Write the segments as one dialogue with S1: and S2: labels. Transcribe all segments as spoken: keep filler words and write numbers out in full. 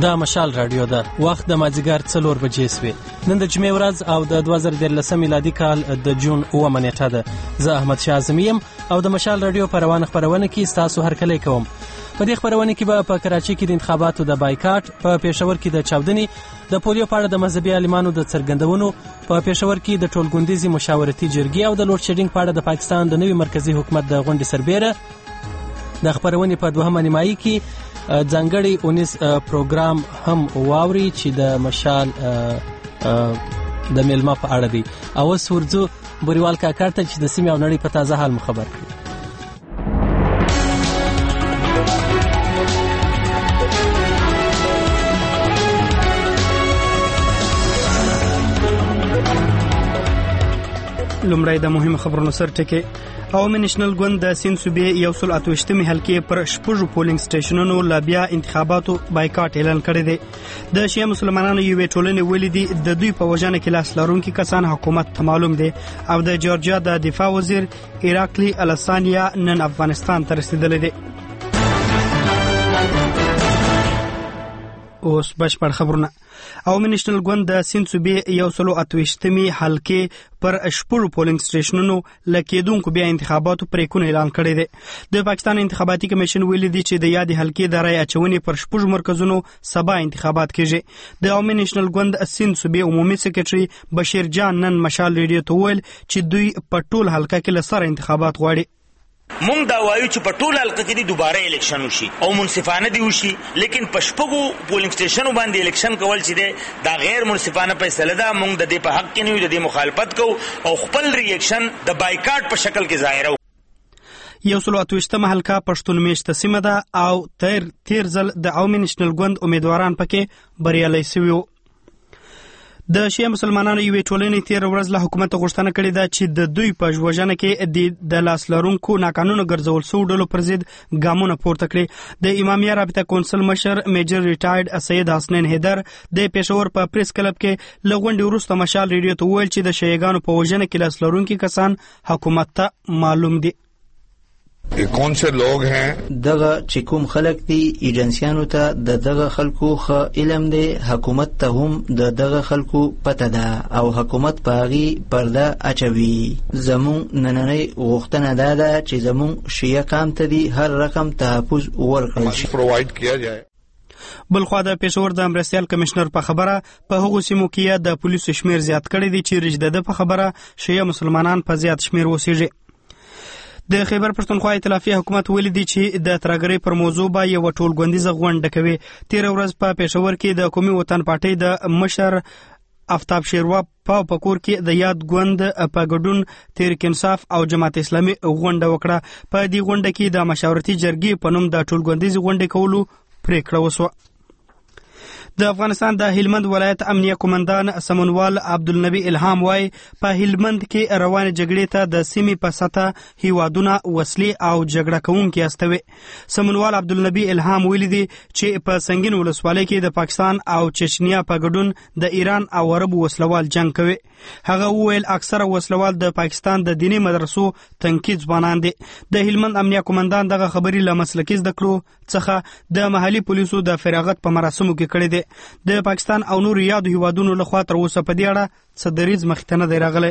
S1: دا مشال رادیو ده. وخت د مازیګر څلور بجې سوې. نن د جمعې ورځ او د دوه زره دیارلسم میلادي کال د جون اوومه نیټه ده. زه احمد شاه اعظمي یم او د مشال رادیو په روانه خپرونه کې ستاسو هرکلی کوم. په دې خپرونه کې به په کراچۍ کې د انتخاباتو د بایکاټ، په پېښور کې د چاودنې، د پولیو په اړه د مذهبي عالمانو د څرګندونو، په پېښور کې د ټولګوندیزي مشاورتي جرګې او د لوډ شیډینګ په اړه د پاکستان د نوي مرکزی حکومت د غونډې سربېره. د خپرونې په دوهمه نیمایي کې ځانګړی اونیز پروګرام هم واوري چې د مشال د میلمه په اړه دی. او اوس ورځو بوریوال کاکړ ته چې د سیمې او نړۍ په تازه حال مخبر کړي.
S2: لومړی د مهمو خبرونو سر ټکی. عوامي نېشنل ګوند د سیند صوبې یو سل اته ویشتمې حلقې پر شپږو پولینګ سټیشنونو لا بیا انتخاباتو بایکاټ اعلان کړی دی. د شیعه مسلمانانو یوې ټولنې ویلي دي د دوی په وژنه کې لاس لرونکي کسان حکومت ته معلوم دي. او د جورجیا د دفاع وزیر ایراکلی الاسانیا نن افغانستان ته رسیدلی دی. اوس بشپړ خبرونه. عوامي نېشنل ګوند د سیند صوبې یو سل اته ویشتمې حلقې پر شپږو پولینګ سټیشنونو له کېدونکو بیا انتخاباتو پریکون اعلان کړی دی. د پاکستان انتخاباتي کمیشن ویلي دی چې د یادې حلقې د رای اچونې پر شپږو مرکزونو سبا انتخابات کیږي. د عوامي نېشنل ګوند سیند صوبې عمومي سکرټري بشیر جان نن مشال ریډیو ته وویل چې دوی په ټول حلقه کې له سره انتخابات غواړي.
S3: مونږ دا وایو چې په ټول حلقه کې دوباره الیکشن وشي او منصفانه دی وشي، لیکن په شپږو پولینګ سټیشنو باندې الیکشن کول چې دی دا غیر منصفانه فیصله ده. مونږ د دې په حق کې نه یو، د دې مخالفت کوو او خپل ریاکشن د بایکاټ په شکل کې ظاهرو.
S2: یو سل اته ویشتمه حلقه پښتون میشته سیمه ده او تیر تیر ځل د عوامي نېشنل ګوند امیدواران پکې بریالي شوي وو. د شیعه مسلمانانو یوې ټولنې تیر ورځ له حکومت غوښتنه کړې ده چې د دوی په وژنه کې د لاس لرونکو ناقانونه ګرځول شوو ډلو پر ضد ګامونه پورته کړي. د امامیه رابطه کونسل مشر میجر ریټایرډ سید حسنین حیدر د پېښور په پریس کلب کې له غونډې وروسته مشال ریډیو ته وویل چې د شیعهګانو په وژنه کې لاس لرونکي کسان حکومت ته معلوم دي.
S4: کون سے لوگ ہیں
S5: دغه چې کوم خلک دي ایجنسیانو ته د دغه خلکو ښه علم دی، حکومت ته هم د دغه خلکو پته ده او حکومت په هغې پرده اچوي. زمونږ نننۍ غوښتنه دا ده چې زمونږ شیعه قام ته دي هر رقم تحفظ ورکړل شي.
S4: پرووایډ کیا جائے.
S2: بلخوا د پېښور د مرستیال کمشنر په خبره په هغو سیمو کې د پولیسو شمیر زیات کړی دی چې رجده ده په خبره شیعه مسلمانان په زیات شمیر اوسېږي. د خیبر پښتونخوا ائتلافي حکومت ویلي دی چې د ترهګرۍ پر موضوع به یوه ټولګوندیزه غونډه کوي. تېره ورځ په پېښور کې د قومي وطن پارټۍ د مشر آفتاب شیروا په پکور کې د یاد ګوند په ګډون تحریک انصاف او جماعت اسلامي غونډه وکړه. په دې غونډه کې د مشاورتي جرګې په نوم د ټولګوندیزې غونډې کولو پریکړه وشوه. د افغانستان د هلمند ولایت امنیه قومندان سمنوال عبدالنبی الهام وای په هلمند کې روانه جګړې ته د سیمې په سطح هیوادونه وسلې او جګړه کوونکي استوي. سمنوال عبدالنبی الهام ویلي دی چې په سنگین ولسوالۍ کې د پاکستان او چچنیا په ګډون د ایران او عربو وسلوال جنگ کوي. هغه وویل اکثره وسلوال د پاکستان د دیني مدرسو تنقید ځوانان دي. د هلمند امنیه قومندان دغه خبرې له مسلکي زده کړو څخه د محلي پولیسو د فراغت په مراسمو کې کړې دي. د پاکستان او نور یادو هیوادونو لخوا تر اوسه په دې اړه څه دریځ مخې ته نه دی راغلی.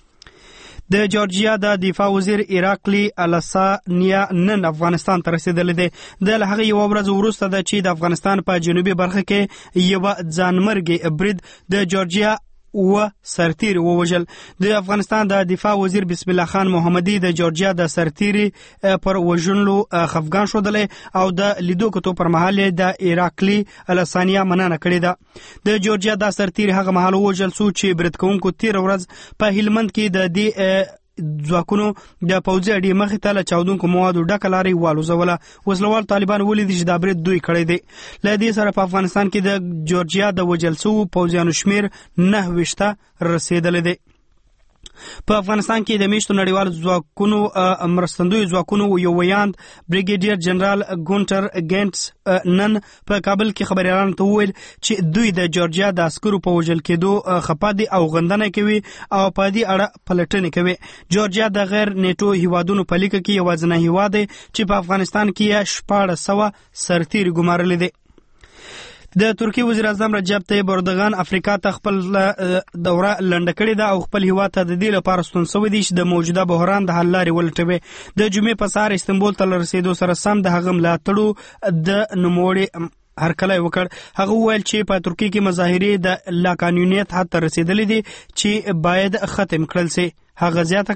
S2: د جورجیا د دفاع وزیر ایراکلی الاسانیا نن افغانستان ته رسیدلی دی. د له هغې یوه ورځ وروسته ده چې د افغانستان په جنوبي برخه کې یوه ځانمرګې برید د جورجیا و سرتیری ووژل. د افغانستان د دفاع وزیر بسم الله خان محمدي د جورجیا د سرتیری پر وژنلو خفګان ښودلی او د لیدو کتو پر مهال د ایراکلی الاسانیا مننه کړې ده. د جورجیا د سرتیری هغه مهال ووژل شو چې برید کوونکو تېره ورځ په هلمند کې د دې ځواکونو د پوځي اډې مخې ته له چاودونکو موادو ډکه لارۍ والوزوله. وسلوال طالبان ولیدي چې دا برید دوی کړی دی. له دې سره په افغانستان کې د جورجیا د وژل شوو پوځیانو شمیر نهه ویشته رسېدلی دی. په افغانستان کې د میشتو نړیوالو ځواکونو مرستندویو ځواکونو یو ویاند بریګیډیر جنرال ګونټر ګینټس نن په کابل کې خبریالانو ته وویل چې دوی د جورجیا د عسکرو په وژل کېدو خفه دي او غندنه کوي او په دې اړه پلټنې کوي. جورجیا د غیر نیټو هیوادونو په لیکه کې یوازینی هیواد دی چې په افغانستان کې یې شپاړس سوه سرتیري ګمارلی دی. د ترکیه وزیر اعظم رجب طیب اردوغان افریقا ته خپل دوره لنډه کړې ده او خپل هیواد ته د دې لپاره ستون شوی دی چې د موجوده بحران د حل لارې ولټوي. د جمعې په سهار استنبول ته له رسېدو سره سم د هغه ملاتړو د نوموړي هرکلی وکړ. هغه وویل چې په ترکیه کې مظاهرې د لاقانونیت حد ته رسېدلې دي چې باید ختم کړل شي. هغه زیاته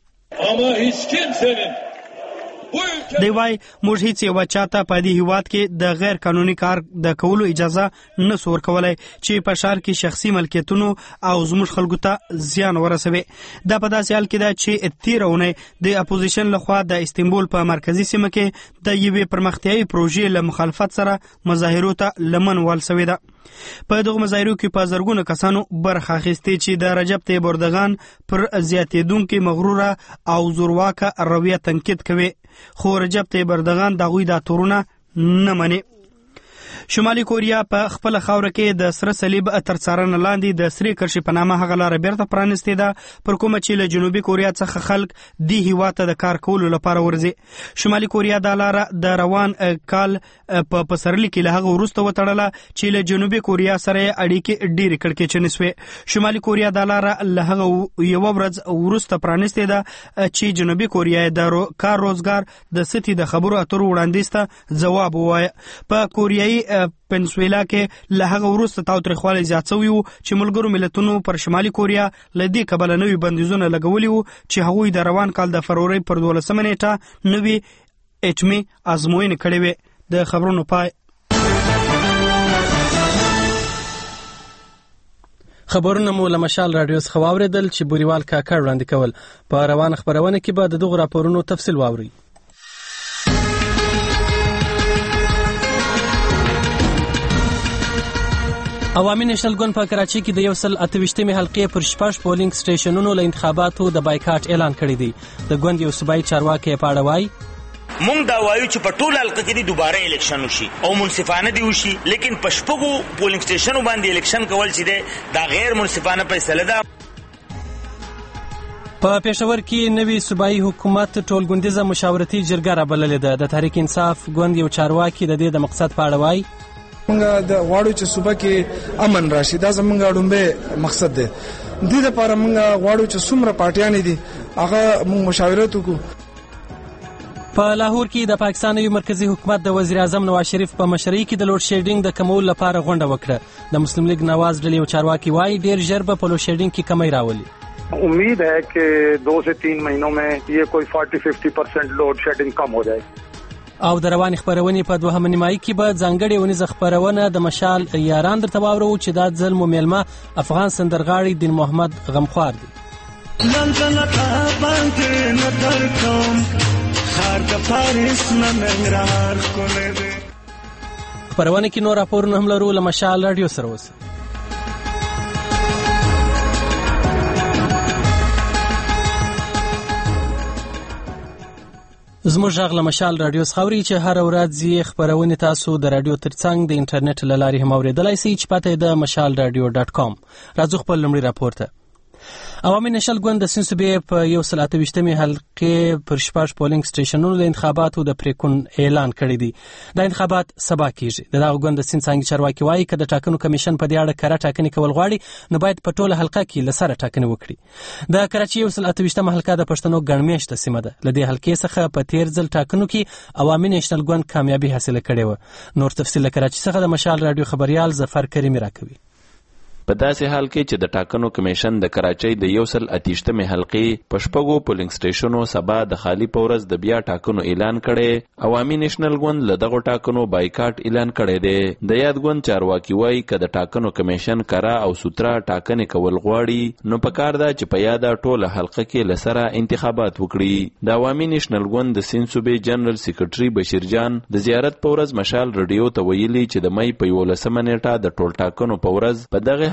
S2: کړه دی وای موږ هیڅ یو چاته په دې هیواد کې د غیر قانوني کار د کولو اجازه نه سو ورکولای چې په ښار کې شخصي ملکیتونو او زموږ خلکو ته زیان ورسوي. دا په داسې حال کې ده چې تېره اونۍ د اپوزیشن لخوا د استنبول په مرکزي سیمه کې د یوې پرمختیایي پروژې له مخالفت سره مظاهرو ته لمن وال شوې ده. په دغه مظاهرو کې په زرګونو کسانو برخه اخیستې چې د رجب طیب اردوغان پر زیاتېدونکې مغروره او زورواکه رویه تنقید کوي، خو رجب طیب اردوغان د هغوی دا تورونه نه مني. شمالي کوریا په خپل خاوره کې د سره صلیب تر څارنې لاندې د سرې کرښې په نامه هغه لاره بیرته پرانستې ده پر کومه چې له جنوبي کوریا څخه خلک دې هیواد ته د کار کولو لپاره ورځي. شمالي کوریا دا لاره د روان کال په پسرلي کې له هغه وروسته وتړله چې له جنوبي کوریا سره یې اړیکې ډېرې کړکېچنې شوې. شمالي کوریا دا لاره له هغه یوه ورځ وروسته پرانستې ده چې جنوبي کوریا د رو... کار روزګار د سطحې د خبرو اترو وړاندیز ته ځواب ووایه. په کوریایي پنسویلا کې له هغه وروسته تاوتریخوالی زیات شوی و چې ملګرو ملتونو پر شمالي کوریا له دې کبله نوي بندیزونه لګولي وو چې هغوی د روان کال د فروری پر دولسمه نیټه نوي اټمي ازموینې کړې وې. د خبرونو پای.
S1: خبرونه مو له مشال راډیو څخه واورېدل چې بوریوال کاکړ وړاندې کول. په روانه خبرونه کې به د دغو راپورونو تفصیل واورئ. عوامي نېشنل ګوند په کراچۍ کې د یو سل اته ویشتمې حلقې پر شپږ پولینګ سټیشنونو له انتخاباتو د بایکاټ اعلان کړی دی. د ګوند یو صوبایي چارواکی په اړه وایي
S3: مونږ دا وایو چې په ټول حلقه کې د دوباره الیکشن وشي او منصفانه دی وشي، لیکن په شپږو پولینګ سټیشنو باندې الیکشن کول چې دی دا غیر منصفانه فیصله ده.
S1: په پېښور کې نوي صوبایي حکومت ټولګوندیزه مشاورتي جرګه رابللې ده. د تحریک انصاف ګوند یو چارواکي د دې د مقصد په اړه وایي
S6: موږ د غواړو چې صوبه کې امن راشي، دا زموږ لومړی مقصد دی. دې لپاره موږ غواړو چې څومره پارټیانې دي هغه موږ مشاورت وکړو.
S1: په لاهور کې د پاکستان یو مرکزی حکومت د وزیر اعظم نواز شریف په مشرۍ کې د لوډ شیډینګ د کمولو لپاره غونډه وکړه. د مسلم لیگ نواز ډلې یو چارواکي وایي ډېر ژر به په لوډ شیډینګ کې کمی راولي.
S7: امید ہے کہ دو سے تین مہینوں میں یہ کوئی فورٹی ففٹی پرسینٹ لوڈ شیڈنگ کم ہو جائے.
S1: او د روانې خبرونې په دوهمه نیمایي کې به ځانګړې اونیزه خبرونه د مشال یاران درته واورو چې دا ځل مو میلمه افغان سندرغاړي دین محمد غمخوار دی. خبرونه کې نور راپورونه هم لرو. له مشال راډیو سره اوسئ. زموږ غږ له مشال راډیو څخه اورئ چې هره ورځ یې خپرونې تاسو د راډیو ترڅنګ د انټرنیټ له لارې هم اورېدلی سئ چې پته یې د مشال راډیو ډاټ کام. راځو خپل لومړي راپور ته. عوامي نېشنل ګوند د سیند صوبې په یو سل اته ویشتمې حلقې پر شپږ پولینګ سټیشنونو د انتخاباتو د پریکون اعلان کړی دی. دا انتخابات سبا کیږي. د دغه ګوند د سیند څانګې چارواکي وایي که د ټاکنو کمیشن په دې اړه کره ټاکنې کول غواړي نو باید په ټوله حلقه کې له سره ټاکنې وکړي. د کراچۍ یو سل اته ویشتمه حلقه د پښتنو ګڼمېشته سیمه ده. له دې حلقې څخه په تېر ځل ټاکنو کې عوامي نېشنل ګوند کامیابي حاصله کړې وه. نور تفصیل له کراچۍ څخه د مشال راډیو خبریال ظفر کریمي راکوي.
S8: په داسې حال کې چې د ټاکنو کمیشن د کراچۍ د یو سل اتیشتمې حلقې په شپږو پولینګ سټیشنو سبا د خالي په ورځ د بیا ټاکنو اعلان کړی، عوامي نېشنل ګوند له دغو ټاکنو بایکاټ اعلان کړی دی. د یاد ګوند چارواکي وایي که د ټاکنو کمیشن کره او سوتره ټاکنې کول غواړي نو پکار ده چې په یاده ټوله حلقه کې له سره انتخابات وکړي. د عوامي نېشنل ګوند د سیند صوبې جنرال سیکرټري بشیر جان د زیارت په ورځ مشال رډیو ته ویلي چې د مۍ په یولسمه نیټه د ټول ټاکنو په ورځ په دغه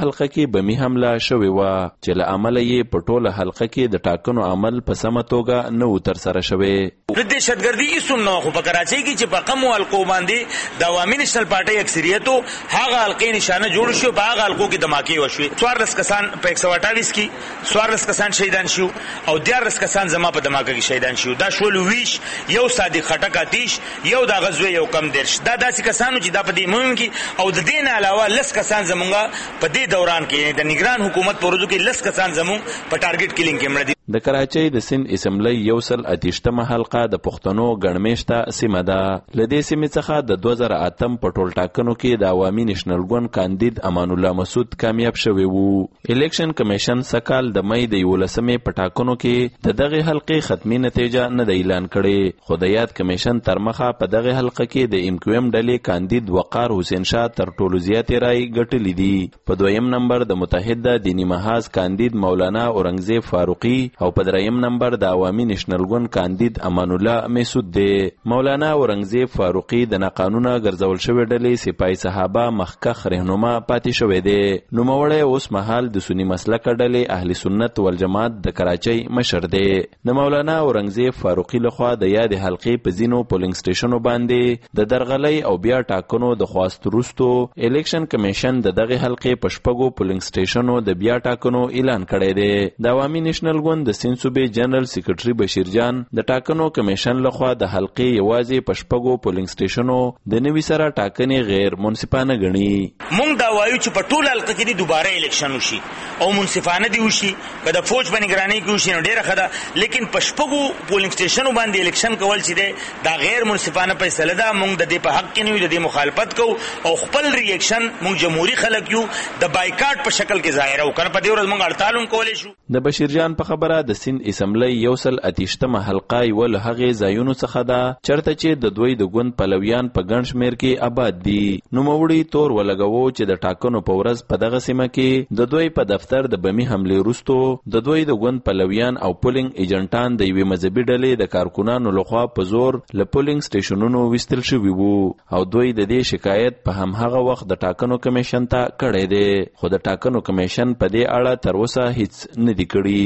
S8: حلقه کې بمی حمله شوې وه چې له امله یې په ټوله حلقه کې د ټاکنو عمل په سمه توګه نه و ترسره شوی.
S3: د دهشتګردي هیڅ نه خو په کراچۍ کې چې په کمو حلقو باندې د عوامي نېشنل پارټۍ اکثریتو هغه حلقې نشانه جوړ شو، په هغه حلقو کې دماکې وشوې. څوارلس کسان په یک سوه اټاویس کې څوارلس کسان شهیدان شو او دیارلس کسان زما په دماکه کې شهیدان شو. دا شول ویش یو صادق خټک آتیش یو د غزوه یو کم درش دا داسې کسانو چې دا په دې مهم کې او د دې نه علاوه لس کسان زمونږ په دې دوران کې د نگران حکومت په ورځو کې لس کسان زمونږ په ټارګټ کلینګ کې مړه دي.
S8: د کراچۍ د سند اسمبلی یو سل اتیشتمه حلقه د پښتنو ګڼمېشته سیمه ده. له دې سیمې څخه د دوه زره اتم په ټول ټاکنو کې د عوامي نېشنل ګوند کاندید امان الله مسعود کامیاب شوی وو. الیکشن کمیشن سکال د مئی د یولسمې په ټاکنو کې د دغه حلقې ختمي نتیجه نه د اعلان کړي، خو د یاد کمیشن تر مخه په دغه حلقه کې د امکیوم ډلې کاندید وقار حسین شاه تر ټولو زیاتې رای ګټلې دي. په دویم نمبر د متحده دینی محاذ کاندید مولانا اورنګزیب فاروقي او په دریم نمبر د عوامي نېشنل ګوند کاندید امان الله مسعود دی. مولانا اورنګزیب فاروقي د ناقانونه ګرځول شوې ډلې سپاهي صحابه مخکښ رهنما پاتې شوی دی. نوموړی اوس مهال د سني مسلکه ډلې اهل سنت والجماعت د کراچۍ مشر دی. د مولانا اورنګزیب فاروقي لخوا د یاد حلقې په ځینو پولینګ سټیشنو باندې د درغلۍ او بیا ټاکنو د خواست وروستو الیکشن کمیشن د دغه حلقې په شپږو پولینګ سټیشنو د بیا ټاکنو اعلان کړی دی. د عوامي نېشنل ګوند د سند صوبې جنرال سیکرټري بشیر جان د ټاکنو کمیشن لخوا د حلقې یوازې په شپږو پولینګ سټیشنو د نوي سره ټاکنې غیر منصفانه ګڼي.
S3: مونږ دا وایو چې په ټوله حلقه کې دوباره الیکشن وشي او منصفانه دی وشي، که د فوج په نگرانۍ کې وشي نو ډېره ښه ده، لیکن په شپږو پولینګ سټیشنو باندې الیکشن کول چې دی دا غیر منصفانه فیصله ده. مونږ د دې په حق کې نه یو، د دې مخالفت کوو او خپل ریاکشن مونږ جمهوریت خلک یو د بایکاټ په شکل کې ظاهره وکړو. په دې ورځ مونږ هړتال هم کولی شو.
S8: د بشیر جان په خبره د سند اسمبلی یو سل اتیشتمه حلقه یوه له هغې ځایونو څخه ده چېرته چې د دوی د ګوند پلویان په ګڼ شمېر کې آباد دي. نوموړي تور ولګوو چې د ټاکنو په ورځ په دغه سیمه کې د دوی په دفتر د بمي حملې وروستو د دوی د ګوند پلویان او پولینګ ایجنټان د یوې مذهبي ډلې د کارکونانو لخوا په زور له پولینګ سټیشنونو ویستل شوي وو او دوی د دې شکایت په همهغه وخت د ټاکنو کمیشن ته کړی دی، خو د ټاکنو کمیشن په دې اړه تر اوسه هیڅ نه دی کړي.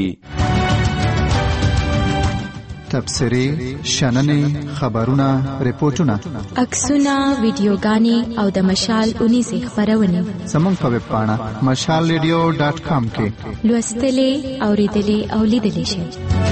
S9: تبصرې، شننې، خبرونه، ریپورتونه،
S10: عکسونه، ویډیوګانې او د مشال اونیزې خپرونې
S9: زموږ په ویب پاڼه مشال ریډیو ډاټ کام کې
S10: لوستلې، اورېدلې او لیدلې شئ.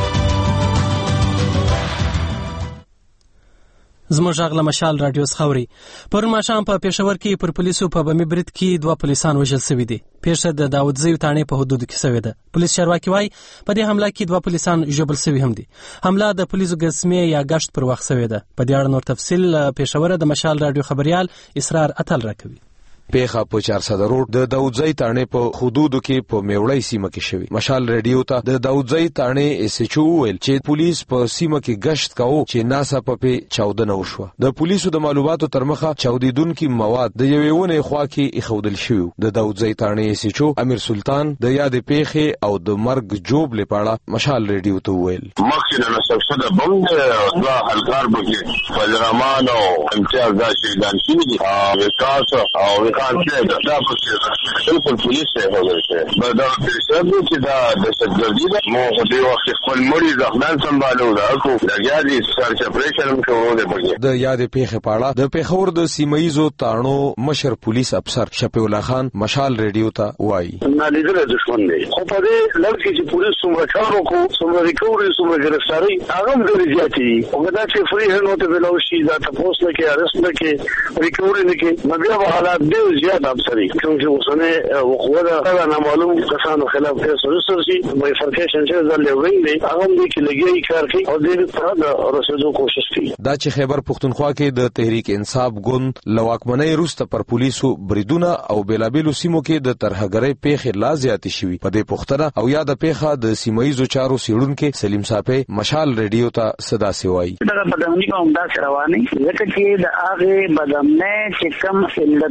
S1: زموږ غږ له مشال راډیو څخه اورئ. پرون ماښام په پېښور کې پر پولیسو په بمي برید کې دوه پولیسان وژل سوي دي. پیښه د داودزیو تاڼې په حدودو کې سوې ده. پولیس چارواکي وایي په دې حمله کې دوه پولیسان ژوبل سوي هم دي. حمله د پولیسو ګسمې یا ګشت پر وخت سوې ده. په دې اړه نور تفصیل پېښوره د مشال راډیو خبريال اسرار اتل راکوي.
S11: پیښه په چارسده روډ د داودزی تاڼې په حدودو کې په میوړی سیمه کې شوی. مشال ریډیو ته د داودزی تاڼې اس ایچ او ویل چې پولیس په سیمه کې گشت کاوه چې ناڅاپه په چاودنه وشوه. د پولیسو د معلوماتو تر مخه چاودیدونکي مواد د یوې ونې خوا کې ایښودل شوي. د داودزی تاڼې اس ایچ او امیر سلطان د یاد پیښې او د مرګ جوب لپاره مشال ریډیو ته ویل
S12: مخکې د سبسده بم د هلکار بګي فجرمان او امتیاز دا شهیدان شوي دي او وکاس او خان کې دا پولیس بالکل پولیس ته وګورئ دا پېښه چې دا د دهشتګردي ده. مو په دې وخت خپل مړي ځخنان سمبالو دا کو د یادي سرچ اپریشن کوو د بګي
S11: د یادې پیښې په اړه د پیښور د سیمایزو تاڼو مشر پولیس افسر شفیع الله خان مشال ریډیو ته وایي
S12: نه لیدل دښمن دی خو په دې لږ چې پولیس څومره کار وکړو څومره ریکوري څومره ګرفتاري هغه هم ډېرې زیاتې او دا چې فری هند ته ویلوشي دا تاسو نه کې ارست نه کې ریکوري نه کې نو بیا حالات ډېر زیات افسري کوم چې اوسنه وقوعه دا نامعلوم کسانو خلاف کیس ورسرسي بایفرکیشن چې ځل لوي دی هغه دې کې لګي کار کوي او دې ته د رسېدو کوشش کوي.
S11: دا چې خیبر پښتونخوا کې د تحریک انصاف ګوند لواکمنۍ روسته پر پولیسو بریدونه او بیلابیلو سیمو کې د ترهګرۍ پیښې لا زیاتې شوي. په دې پوښتنه او یا د پیښه د سیمایزو چارو سیړونکو سلیم صاحب مشال ریډیو ته صدا سوای
S13: دا بدامنی کوم دا رواني لکه چې د هغه بدامنه چې کم علتونه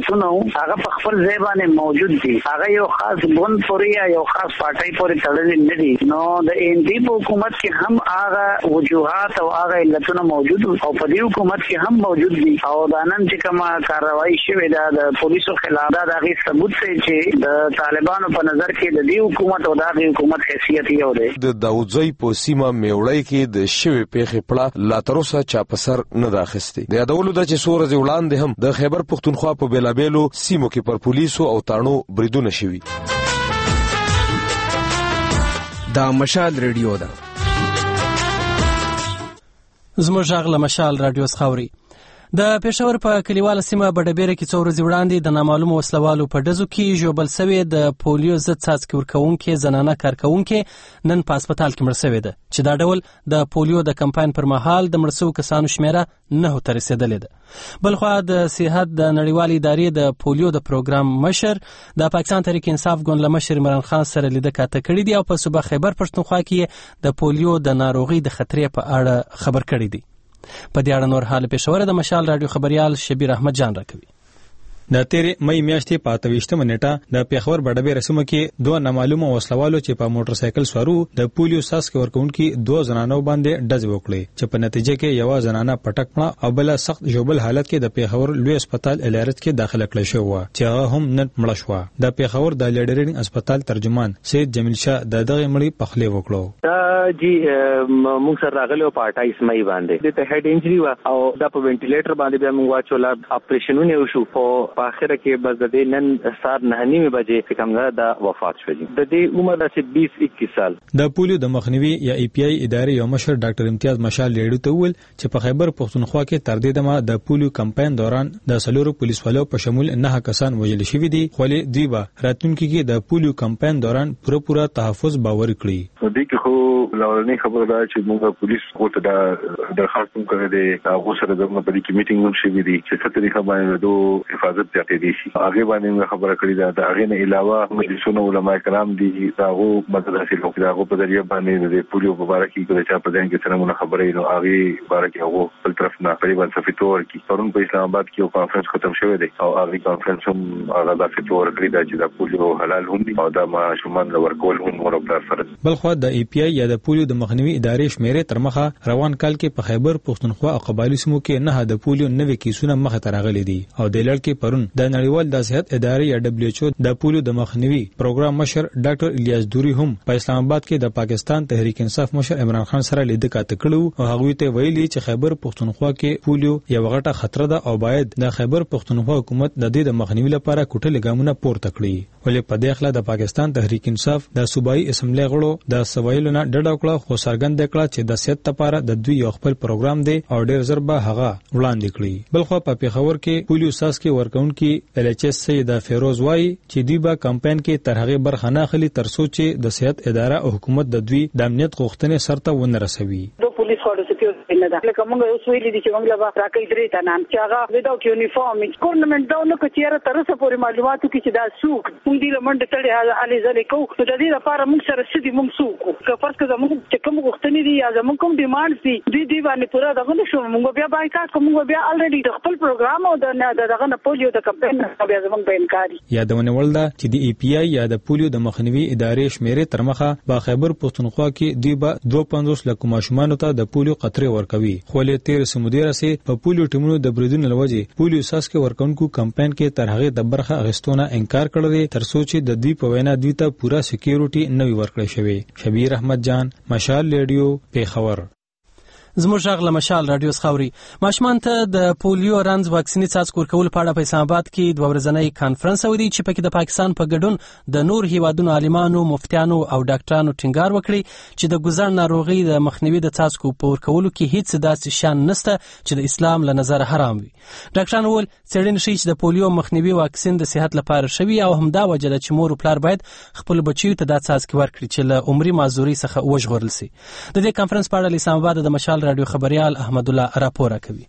S13: هغه په خپل ځای باندې موجود دي. هغه یو خاص ګوند پورې یا یو خاص پارټي پورې تړلي نه دي. نو د ان ډي په حکومت کې هم هغه وجوهات او هغه علتونه موجود او په دې حکومت کې هم موجود دي. او دا نن چې کومه کاروایی شوې ده د پولیسو خلاف، دا د هغې ثبوت دی چې د طالبانو په نظر کې د دې حکومت او د هغې حکومت حیثیت یو دی.
S11: د داودزی په سیمه میوړی کې د شوې پیښې پړه لا تر اوسه چا په سر نه ده اخیستې. د یادولو ده چې څو ورځې وړاندې هم د خیبر پښتونخوا په بېلابېلو سیمو کې پر پولیسو او تاڼو بریدونه شوي.
S14: دا مشال ریډیو ده.
S1: زموږ غږ له مشال راډیو څخه اوري. د پېښور په کلیواله سیمه بډبیره کې څو ورځې وړاندې د نامعلومو وسلوالو په ډزو کې ژوبل سوې د پولیو ضد څاڅکي ورکوونکې زنانه کارکوونکې نن په هسپتال کې مړه سوې ده، چې دا ډول د پولیو د کمپاین پر مهال د مړه سوو کسانو شمېره نهو ته رسېدلې ده. بلخوا د صحت د نړیوالې ادارې د پولیو د پروګرام مشر د پاکستان تحریک انصاف ګوند له مشر عمران خان سره لیده کاته کړې دي او په صوبه خیبر پښتونخوا کې د پولیو د ناروغۍ د خطرې په اړه خبر کړی دی. په دې اړه نور حال پېښور د مشال راډیو خبريال شبیر احمد جان راکوي.
S15: د تیرې مې میاشتې په اته ویشتمه نیټه د پېښور بډبیره سیمه کې دوه نامعلومه وسلوالو چې په موټر سایکل سوارو د پولیو څاڅکي ورکوونکي دوه زنانو باندې ډز وکړي، چې په نتیجه کې یو زنانه پټک مړه او بل سخت ژوبل حالت کې د پېښور لوی هسپتال الارت کې داخله کړل شو، چې هغه هم نن مړه شو. د پېښور د لیډرینګ هسپتال ترجمان سید جمیل شاه د دغه مړي په خله وکړو.
S16: دا جی موږ سره راغلو په اټایس مې باندې د هډ انجری وا او د په وینټیلیټر باندې بیا موږ واچول اپریشنونه وشو. په اخر کې بس د دې نن سار نه نیمه بجې چې کومه د وفات شوه. د دې عمر د بیس اکیس سال.
S15: د پولیو د مخنیوي یا ای پی آی ادارې یو مشر ډاکټر امتیاز مشال لیډو ته ویل چې په خیبر پښتونخوا کې تر دې دمه د پولیو کمپاین دوران د سلورو پولیسوالو په شمول نه کسان وژل شوي دي، خو دوی به راتلونکي کې د پولیو کمپاین دوران پوره پوره تحفظ باور کړي.
S17: دې کې خو لورنی خبره ده چې موږ پولیس کوته د درخواست کوم کړی دی، هغه سره د په دې کې میټینګ هم شوی دی چې څه طریقه باندې د حفاظت زیاتې دي شي. هغه باندې خبره کړې ده. د هغه نه علاوه مجلسونه علما کرام دي، داغو مدرسې لوک داغو په ذریعہ باندې د پولیو په اړه کې د چا په ځای کې څنګه خبرې نو هغه باره کې هغه بل طرف نه تقریبا صفتور کې پرون په اسلام آباد کې یو کانفرنس ختم شوی دی او هغه کانفرنس هم هغه د صفتور کړی دا چې د پولیو حلال هم دي او دا ما شومان ورکول هم ورو فرض.
S15: بلخو د ای پی آی یا د پولیو د مخنیوي ادارې شمیرې تر مخه روان کال کې په خیبر پښتونخوا او قبایلی سیمو کې نه د پولیو نوې کیسونه مخه ته راغلي دي او د لړ کې پرون د نړیوال د صحت ادارې یا دبليو ایچ او د پولیو د مخنیوي پروګرام مشر ډاکټر الیاس دوري هم په اسلام آباد کې د پاکستان تحریک انصاف مشر عمران خان سره لیدل کاته کړو او هغه ته ویلي چې خیبر پښتونخوا کې پولیو یو غټه خطر ده او باید د خیبر پښتونخوا حکومت د دې د مخنیوي لپاره کوټه لګامونه پورته کړي. ولې په دې خلا د پاکستان تحریک انصاف د صوبایي اسمبلی غړو د سوایلو نه ډډه وکړه خو څرګند کړه چې د صحت لپاره د دوی یو خپل پروګرام دی او ډیر زر به هغه وړاندې کړي. بلخو په پیښور کې پولیو څاڅکي ورکوونکي ال ایچ اس سید فیروز وای چې دوی به کمپاین کې تر هغه برخه نه اخلي تر څو چې د صحت اداره او حکومت د دوی د امنیت غوښتنې سرته ونه رسوي.
S18: پولیس واړو سکیورټي نه ده لکه موږ اوس ویلي دي چې موږ لا راکې درې ته نام چې هغه وداوت یونیفارم ګورنمنت دا نو چې را تر څه پورې معلوماتو کې چې دا سوق موږ دې لمنډه تړي علي ځلې کو نو د دې لپاره موږ سره سدي موږ سوق که فرض کړه موږ چې کوم غوښتنې دي یا زموږ کوم ډیمانډ دي دوی دی باندې پورا دغه نشو موږ بیا بایکاټ کوم موږ بیا الریډي د خپل پروګرام او د دغه نه پولیو د کمپاین بیا زموږ به انکاري.
S15: یادونه ولدا چې د ای پی آی یا د پولیو د مخنیوي ادارې شمیرې تر مخه با خیبر پښتونخوا کې دوی به دوه پنځوس لک ماشومان ته د پولیو قطرې ورکوي خو له تیر سمودیره سي په پولیو ټیمونو د بریدونو لوجه پولیو څاڅکي ورکونکو کمپاین کې تر هغه د برخه اغستونه انکار کړی تر څو چې د دوی په وینا دوی ته پورا سکیورټي نوي ورکړی شوی. شبیر احمد جان مشال ریډیو پیښور.
S1: زموږ غږ له مشال راډیو څخه اوري. ماشومان ته د پولیو رنځ واکسیني څاڅکي ورکول په اړه په اسلام آباد کې دوه ورځنی کانفرنس ودی چې پکې د پاکستان په ګډون د نور هیوادونو عالمانو مفتیانو او ډاکټرانو ټینګار وکړي چې د ګزر ناروغي د مخنیوي د څاڅکو په ورکولو کې هیڅ داسې شان نشته چې د اسلام له نظر حرام وي. ډاکټرانو ول څېړنې ښیي چې د پولیو مخنیوي واکسین د صحت لپاره شوی او همدا وجه ده چې مور او پلار باید خپل بچیو ته دا څاڅکي ورکړي چې له عمري معذوري څخه وژغورل شي. د دې کانفرنس په اړه اسلام آباد د مشال راډیو خبريال احمد الله راپور کوي.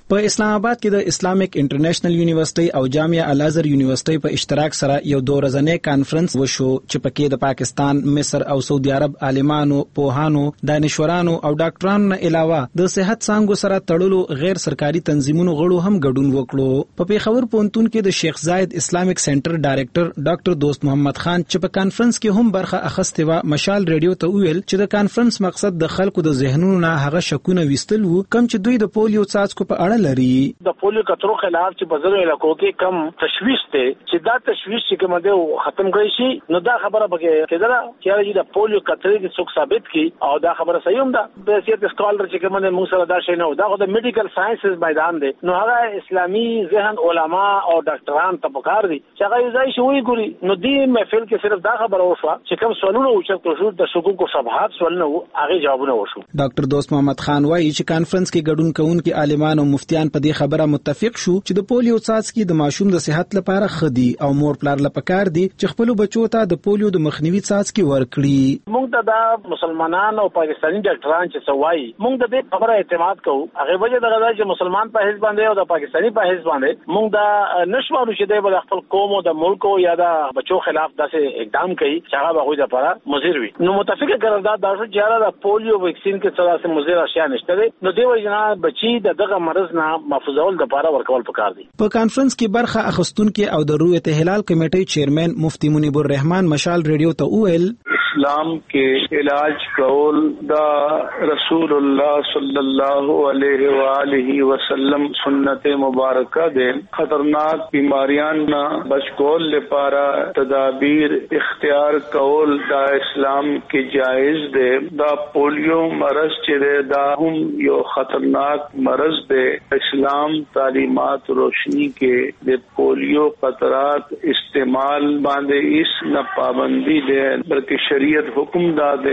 S19: په اسلام آباد کې د اسلامیک انټرنیشنل یونیورسيټي او جامعه الازهر یونیورسيټي په اشتراک سره یو دوه ورځنی کانفرنس وشو چې پکې د پاکستان، مصر او سعودي عرب عالمانو، پوهانو، دانشورانو او ډاکټرانو نه علاوه د صحت څانګو سره تړلو غیر سرکاري تنظیمونو غړو هم ګډون وکړو. په پیښور پوهنتون کې د شیخ زاید اسلامیک سنټر ډایریکټر ډاکټر دوست محمد خان چې په کانفرنس کې هم برخه اخیستې و، مشال ریډیو ته ویل چې د کانفرنس مقصد د خلکو د ذهنونو نه هغه شکونه وستل وو کوم چې دوی د پولیو څاڅکو په اړه لري.
S20: د پولیو کترو خلاف چې بازار علاقو کې کم تشویش ته چې دا تشویش چې کوم دی ختم کړي شي، نو دا خبره بګه کېدله چې د پولیو کترې د څوک ثابت کی او دا خبره صحیح هم ده. د سیاست سکالر چې کوم دی موږ سره دا شی نه و، دا د میډیکل ساينسز میدان دی، نو هغه اسلامي ذهن علما او ډاکټران ته پکار دي چې هغه ځای شي وی ګوري. نو دی محفل کې صرف دا خبره وشوه چې کوم سوالونه وشو شو د شکوک او شبهات سوالونه وو، هغه جوابونه وشو.
S19: ډاکټر دوست محمد خان وایي چې کانفرنس کې ګډون کوونکي عالمان او مفتیان په دې خبره متفق شو چې د پولیو څاڅکي د ماشوم د صحت لپاره خدي او مور پلار لپاره پکار دي چې خپل بچو ته د پولیو د مخنیوي څاڅکي ورکړي.
S20: موږ ته دا مسلمانان او پاکستاني ډاکټران چې سوای موږ د دې خبره اعتماد کوو. هغه وجه دغه چې مسلمان په حساب باندې او د پاکستاني په حساب باندې موږ دا نشوارو چې د خپل قوم او د ملک یا د بچو خلاف داسې اقدام کوي چې هغه به د لپاره مضر وي. نو متفق قرارداد دا چې هغه د پولیو ویکسین کې څه داسې مضر اشیاء نشته دي، نو دی وجه نه بچي د دغه مرض نه محفوظول د لپاره ورکول پکار دي.
S19: په کانفرنس کې برخه اخیستونکو او د رویت هلال کمیټې چیرمن مفتی منیب الرحمن مشال ریډیو ته وویل
S21: اسلام के इलाज कौल दा रसूल अल्लाह सल्लल्लाहु अलैहि व आलिहि वसल्लम सुन्नत मुबारका दे खतरनाक बीमारियां ना बचकौल लेपारा तदाबीर इख्तियार कौल दा इस्लाम के जायज दे. दा पोलियो मरज चेदे दा हम यो खतरनाक मरज दे. इस्लाम तालीमात रोशनी के दे पोलियो कतरात इस्तेमाल बांधे इस न पाबंदी दे बल्कि शरीयत हुक्म दा दे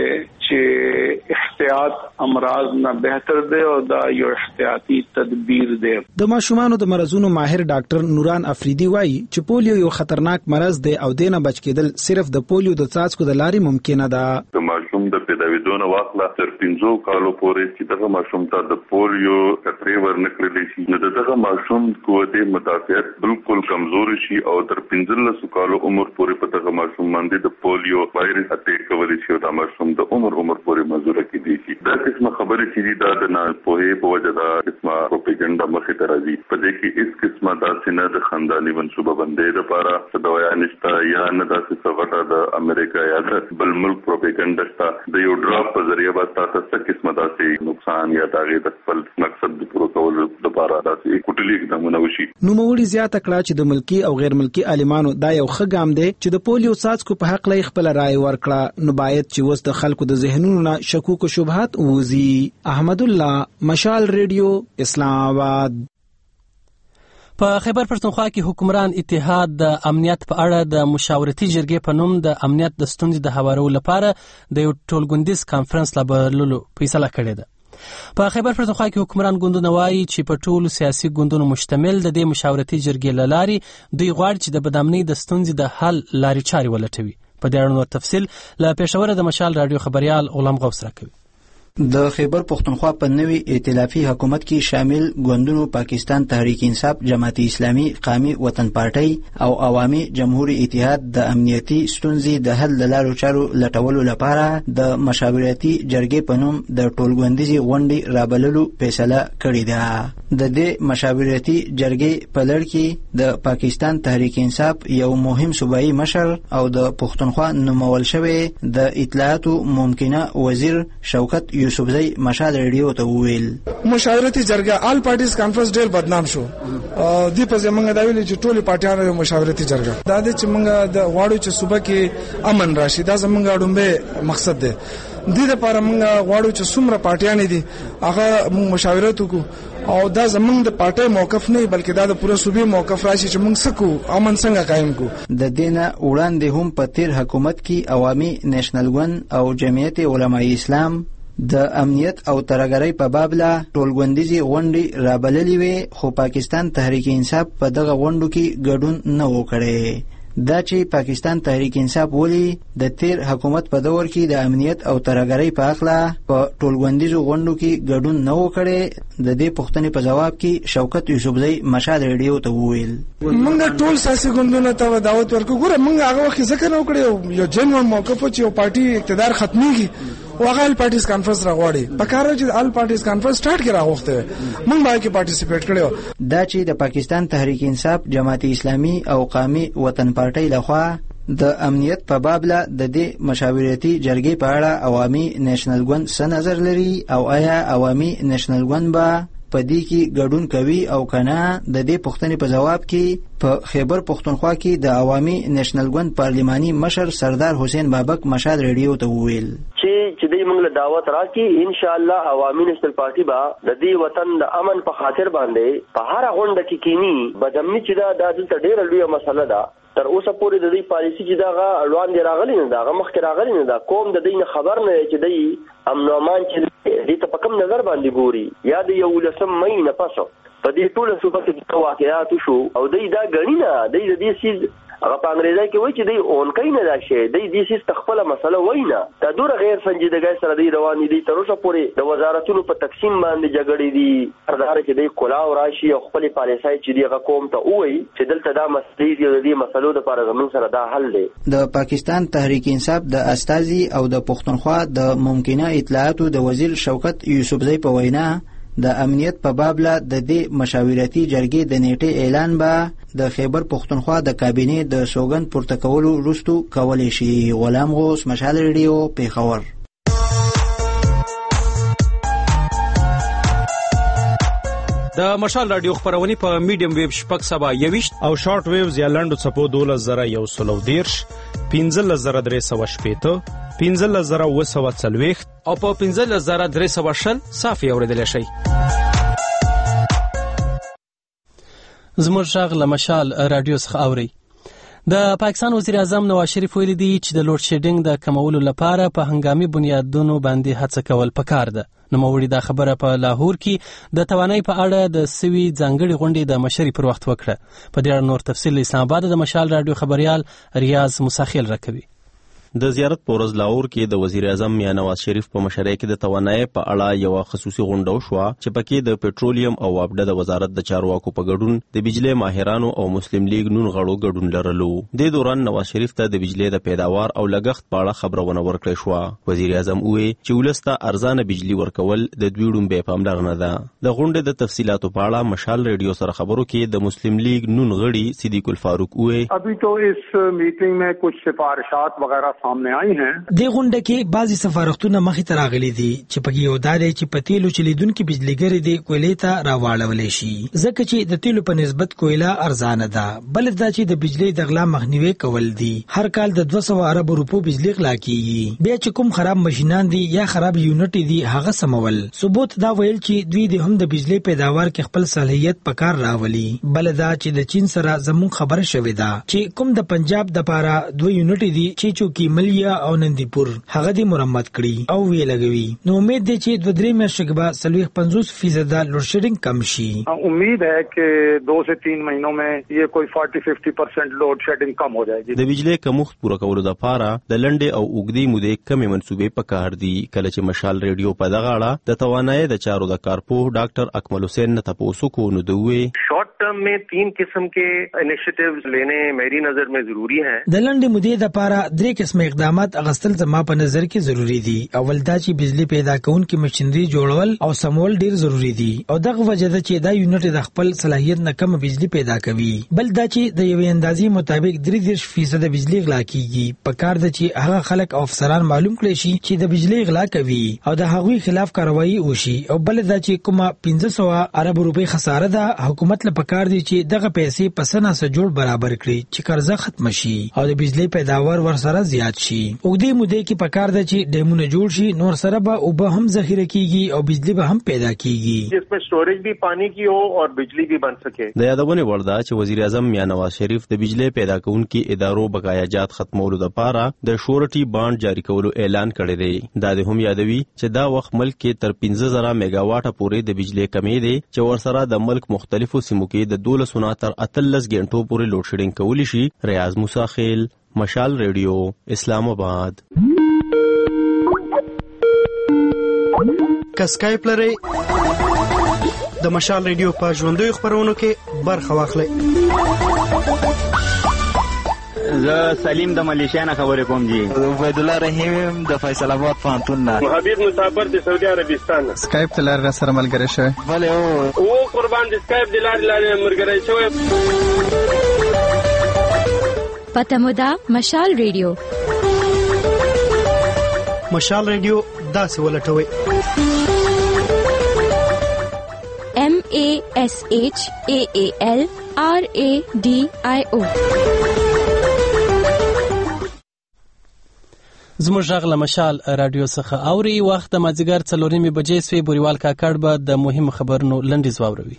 S21: چې احتیاط امراض نه بهتر دی او دا یو احتیاطي تدبیر دی.
S19: د ماشومانو د مرزونو ماهر ډاکټر نوران افریدي وایي چې پولیو یو خطرناک مرض دی او دینه بچ کېدل صرف د پولیو د څاڅکو د لارې ممکنه ده.
S22: د ماشوم د پیداویدو واخله تر پنځو کالو پورې چې دغه ماشوم ته د پولیو کترې ورنکړل شي، نو دغه ماشوم قوت مدافعت بالکل کمزور شي او تر پنځلس کالو عمر پورې په دغه ماشوم باندې د پولیو وایرس اٹیک کولی شي او د ماشوم د عمر عمر پورې مزوره کې دي شي. دا قسمه خبرې چې دا د نه پوهې په وجه دا قسمه پروپاګاندا مخې ته راځي. په دې کې هیڅ قسمه داسې نه د خانداني منصوبه بندۍ لپاره څه دوايا نشته یا نه داسې څه غټه د امریکا یا د بل ملک پروپاګاندا شته. د یو ډراپ په ذریعہ به تاسو څه قسمه داسې نقصان یا دغه د خپل مقصد د پوره کولو لپاره داسې کوټلي اقدامونه وشي.
S19: نو موږ زیاته کړه چې د ملکی او غیر ملکی عالمانو دا یو ښه ګام دی چې د پولیو څاڅکو په حق لای خپل رائے ورکړه. نو باید چې وس د خلکو د ذهنونو نه شکوک او شبهات ووزي. احمد الله، مشال ریډیو، اسلام آباد.
S1: په خیبر پښتونخوا کې حکمران اتحاد د امنیت په اړه د مشاورتي جرګې په نوم د امنیت د ستونزې د هوارولو لپاره د یو ټولګوندیز کانفرنس لپاره فیصله کړې ده. په خیبر پښتونخوا کې حکمران ګوندونه وایي چې په ټولو سیاسي ګوندونو مشتمل د دې مشاورتي جرګې له لارې دوی غواړي چې د بدامنۍ د ستونزې د حل لارې چارې ولټوي. په دې اړه نور تفصیل له پېښور د مشال رادیو خبريال غلام غوث راکوي.
S5: د خیبر پختونخوا په نوي ائتلافي حکومت کې شامل ګوندونو پاکستان تحریک انصاف، جماعت اسلامي، قومي وطن پارټي او عوامي جمهوریت اتحاد د امنیتي ستونزې د حل لارو چارو لټولو لپاره د مشاورتي جرګې په نوم د ټولګوندیزي غونډې رابللو فیصله کړې ده. د دې مشاورتي جرګې په لړ کې د پاکستان تحریک انصاف یو مهم صوبایي مشر او د پختونخوا نومول شوی د اطلاعاتو ممکنه وزیر شوکت یوسفزئی مشال ریډیو ته وویل
S6: مشاورتي جرګه آل پارټیز کانفرنس ډېر بدنام شو. دی په زمونږ دا ویل چې ټولي پارټیانو مشاورتي جرګه دا د چې موږ د واړو چې صوبه کې امن راشي، دا زمونږ اډومبه مقصد دی. د دې لپاره موږ غواړو چې څومره پارټیان دي هغه موږ مشاورت وکړو او دا زمونږ د پارټي موقف نه بلکې دا د پوره صوبې موقف راشي چې موږ سکو امن څنګه قائم کو.
S5: د دینه وړاندې هم په تیر حکومت کې عوامي نېشنل ګوند او جمعیت علماء اسلام د امنیت او ترګرۍ په باب لا ټولګوندیزي غونډې رابللې وي، خو پاکستان تحریک انصاف په دغه غونډو کې ګډون نه وکړي. دا چې پاکستان تحریک انصاف ولي د تیر حکومت په دور کې د امنیت او ترهګرۍ په اړه په ټولغونډیزو غونډو کې ګډون نه وکړي. د دې پوښتنې په جواب کې شوکت یوسفزۍ مشال ریډیو ته وویل
S6: موږ ټول سیاسي ګوندونو ته دعوت ورکړو. ګوره موږ هغه وخت ذکر نه وکړو یو جنون موقف چې یو پارټي اقتدار ختميږي او هغه ال پارټیز کانفرنس راغواړي په کار چې ال پارټیز کانفرنس سٹارټ کې راغوخته موږ باندې کې پارټیسیپیټ کړو.
S5: دا چې د پاکستان تحریک انصاف جماعت اسلامي او قومي وطن پارټۍ لخوا د امنیت په باب له د دې مشاورتي جرګې په اړه عوامي نېشنل ګوند څه نظر لري او آیا عوامي نېشنل ګوند به په دې کې ګډون کوي او کنه. د دې پوښتنې په جواب کې په خیبر پښتونخوا کې د عوامي نېشنل ګوند پارلماني مشر سردار حسین بابک مشال ریډیو ته وویل
S2: چې چې دې موږ له دعوت راکې ان شاء الله عوامي نېشنل پارټي با د دې وطن د امن په خاطر باندې په هر غونډه کې کینی بدامني چې دا د دلته ډېر لوی مسله ده. تر اوسه پورې د دې پالیسي چې داغه اړوان دی راغلی نه داغه مخکې راغلی نه دا کوم د دې خبر نه چې دې امن او امان چې دې ته په کوم نظر باندې ګوري یا د یو لسم مې نه پاسو په دې ټول صوبه کې واقعیات شو او دې دا غنی نه دې دې سیز هغه په انګریزي کې وایي چې دې اون کوي نه دا شی دې دې سیس تخپل مسله وای نه دا ډور غیر سنجیدګۍ سره دې روان دي. تر اوسه پورې د وزارتونو په تقسیم باندې جګړې دي سردار چې دې کلاو راشي او خپل پالیسي چې دې قوم ته وایي چې دلته دا مسلې دي د دې مسلو لپاره زمون سره دا حل دی.
S5: د پاکستان تحریک انصاف د استازي او د پښتونخوا د ممکنه اطلاعاتو د وزیر شوکت یوسفزۍ په وینا د امنیت په باب له د دې مشاورتي جرګې د نیټې اعلان به د خیبر پښتونخوا د کابینې د سوګند پورته کولو وروسته کولی شي. غلام غوث مشال ریډیو پیښور.
S4: د مشال رادیو خبرونه په میډیم ویب شپږ سبا یويشت او شارټ ویوز یا لنډو چپو دولس زره یو سلو دیرش پنځلس زره درې سوه شپېته پنځلس زره اوه سوه څلوېښت او په پنځلس زره درې سوه شل صافي اورېدلی شئ.
S1: زموږ غږ له مشال رادیو څخه اورئ. د پاکستان وزیر اعظم نواز شریف ویلي دی چې د لوډ شیډینګ د کمولو لپاره په هنګامي بنیادونو باندې هڅه کول پکار ده. نوموړي دا خبره په لاهور کې د توانایي په اړه د سوي ځانګړي غونډې د مشري پر وخت وکړه. په دې اړه نور تفصیل اسلام آباد د مشال رادیو خبريال ریاض مساخیل راکوي.
S23: د زیارت په ورځ لاهور کې د وزیر اعظم میاں نواز شریف په مشرۍ کې د توانایي په اړه یو خصوصي غونډه وشوه چې پکې د پېټرولیم او آبډه د وزارت د چارواکو په ګډون د بجلی ماهرانو او مسلم لیگ نون غړو ګډون لرلو. د دوران نواز شریف ته د بجلی د پیداوار او لګښت په اړه خبرونه ورکړې شو. وزیر اعظم وویل چې ولسته ارزانه بجلی ورکول د دوی ډومبې پاملرنه ده. د غونډې د تفصیلاتو په اړه مشال ریډیو سره خبرو کې د مسلم لیگ نون غړي صدیق الفاروق وویل
S7: ابھی تو اس میٹنگ میں کچھ سفارشات وغیرہ سامنے آئی ہیں.
S19: د غونډه کې بعضی سفارتونه مخې ته راغلي دي چې پکې یو داري چې په تیلو چلیدونکو بجلیګری دي کویلې ته راوړولې شي ځکه چې د تیلو په نسبت کویلا ارزانه ده. بل دا چې د بجلی د غلا مخنیوي کول دي. هر کال د دوه سوه ارب روپو بجلی غلا کیږي. بیا چې کوم خراب ماشينان دي یا خراب یونټ دي هغه سمول. ثبوت دا ویل چې دوی د هم د بجلی پیداوار کې خپل صلاحیت په کار راولي. بل دا چې د چین سره زمون خبره شوې ده چې کوم د پنجاب د پاره دوه یونټ دي چې چوکي ملیا او نندیپور هغه دې مرمت کړي او وی لګوي. نو امید دی چې د درې میاشتې بعد سلوي پنځوس فیصد لوډ شیډینګ کم شي.
S7: امید ہے کہ دو سے تین مہینوں میں یہ کوئی چالیس پچاس پرسنٹ لوڈ شیڈنگ کم ہو جائے گی.
S23: د بجلی کمښت پوره کولو لپاره د لنډې او اوږدې مودې کمې منصوبې پکار دي. کله چې مشال ریډیو په دغه اړه د توانایي د چارو د کارپوه ډاکټر اکمل حسین نه تاسو کو نو دوی
S24: شارٹ ٹرم میں تین قسم کے انیشیٹیوز لینے میری نظر میں ضروری ہیں.
S19: د لنډې مودې لپاره درې قسم اقدامات اغستل زما په نظر کې ضروری دي. اول دا چې بجلی پیدا کونکي مشینری جوړول او سمول ډیر ضروری دي او دغه وجه ده چې دا یونټ د خپل صلاحیت نه کم بجلی پیدا کوي. بل دا چې د یوې اندازې مطابق درې دېرش فیصد بجلی غلا کیږي. په کار ده چې هغه خلک او افسران معلوم کړي شي چې د بجلی غلا کوي او د هغوی خلاف کاروایی وشي. او بل دا چې کومه پنځه سوه ارب روپۍ خساره ده حکومت له پکار دي چې دغه پیسې په سنه سره جوړ برابر کړي چې قرضه ختم شي او د بجلی پیداوار ورسره زیات شي. اوږدې مودې کې پکار ده چې ډیمونه جوړ شي نور سره به او به هم ذخیره کیږي او بجلی به هم پیدا کیږي
S24: جس میں سٹوریج بھی پانی کی ہو اور بجلی بھی بن سکے.
S23: د یادونه ورده چې وزیر اعظم میاں نواز شریف د بجلی پیدا کونکي ادارو بقایا جات ختمولو لپاره د شورټي بانډ جاری کولو اعلان کړی دی. دا د هم یادوي چې دا وخت ملک کې تر پنځه زره میگا واټه پورې د بجلی کمی دی چې ورسره د ملک مختلفو سیمو کې د دولس نه تر اتلس غنټو پورې لوډ شیډینګ کولی شي. ریاض موسی خیل، مشال ریډیو، اسلام آباد.
S3: که سکایپ لرئ د مشال ریډیو په ژوندیو خپرونو کې برخه واخلئ.
S8: زه سلیم د ملیشیا نه خبرې کوم جی. عبید الله رحیم د فیصل آباد پوهنتون نه.
S9: حبیب مسافر د سعودي عربستان نه.
S10: سکایپ ته لار سره ملګری شوی.
S9: بله او او قربان د سکایپ د لارې لارې ملګری شوی.
S25: پته مو ده مشال ریډیو.
S3: مشال ریډیو داسې ولټوئ:
S25: M A S H A A L R A D I O.
S1: زموږ غږ له مشال رادیو څخه اوري. وخت د مازدیګر څلور نیمې بجې سوی. بوریوال کاکړ به د مهم خبرونو لنډیز واوروي.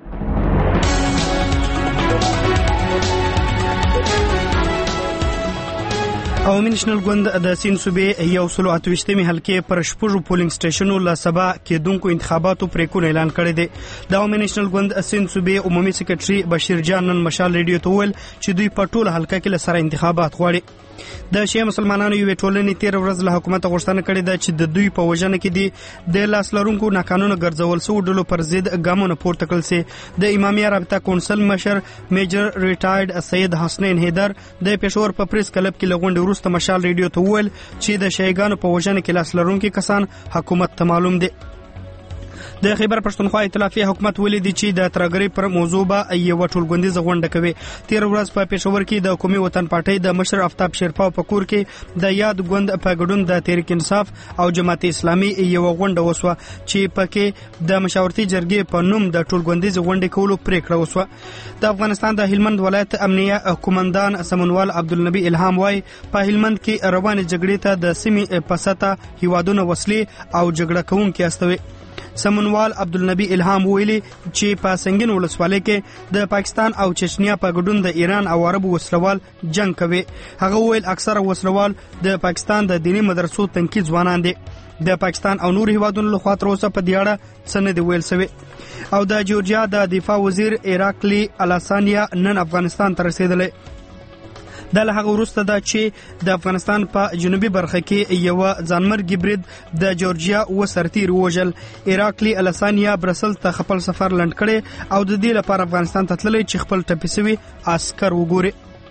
S3: عوامي نېشنل ګوند د سین صوبې یو سلو اته ویشتمې حلقې پر شپږو پولینګ سټیشنونو له سبا کېدونکو انتخاباتو پریکون اعلان کړی دی. د عوامي نېشنل ګوند سین صوبې عمومي سکرټري بشیر جان نن مشال ریډیو ته وویل چې دوی په ټوله حلقه کې له سره انتخابات غواړي. د شیعه مسلمانانو یوې ټولنې تېره ورځ له حکومته غوښتنه کړې ده چې د دوی په وژنه کې دي د لاس لرونکو ناقانونه ګرځول شوو ډلو پر ضد ګامونه پورته کړل سي. د امامیه رابطه کونسل مشر میجر ریټایرډ سید حسنین حیدر د پېښور په پریس کلب کې له غونډې وروسته مشال ریډیو ته وویل چې د شیعاګانو په وژنه کې لاس لرونکي کسان حکومت ته معلوم دي. د خیبر پښتونخوا ائتلافي حکومت ولیدي چې د ترګری پر موضوع به یو ټولګوندیزه غونډه کوي. تیر ورځ په پېښور کې د قومي وطن پارټۍ د مشر آفتاب شیرپا په کور کې د یاد غوند په ګډون د تحریک انصاف او جماعت اسلامي یو غونډه وسوه چې پکې د مشاورتي جرګې په نوم د ټولګوندیزه غونډې کولو پریکړه وسوه. د افغانستان د هلمند ولایت امنیه قومندان سمنوال عبدالنبی الهام وای په هلمند کې روانې جګړې ته د سیمې په سطح هیوادونه وسلې او جګړه کوونکي استوي. سمنوال عبدالنبی الهام ویلي چې په سنگین ولسوالۍ کې د پاکستان او چچنیا په ګډون د ایران او عربو وسلوال جنگ کوي. هغه ویل اکثره وسلوال د پاکستان د دینی مدرسو تنکي ځوانان دي. د پاکستان او نور هیوادونو لخوا تر اوسه په دې اړه څه نه دی ویل شوی. او د جورجیا د دفاع وزیر ایراکلی الاسانیا نن افغانستان ته رسیدلی. دا له هغه وروسته ده چې د افغانستان په جنوبي برخه کې یو ځانمرګي برید د جورجیا و سرتیر وژل. ایراکلی الاسانیا برسل ته خپل سفر لنډ کړي او د دې لپاره افغانستان ته تللی چې خپل ټپي شوي عسکر وګوري.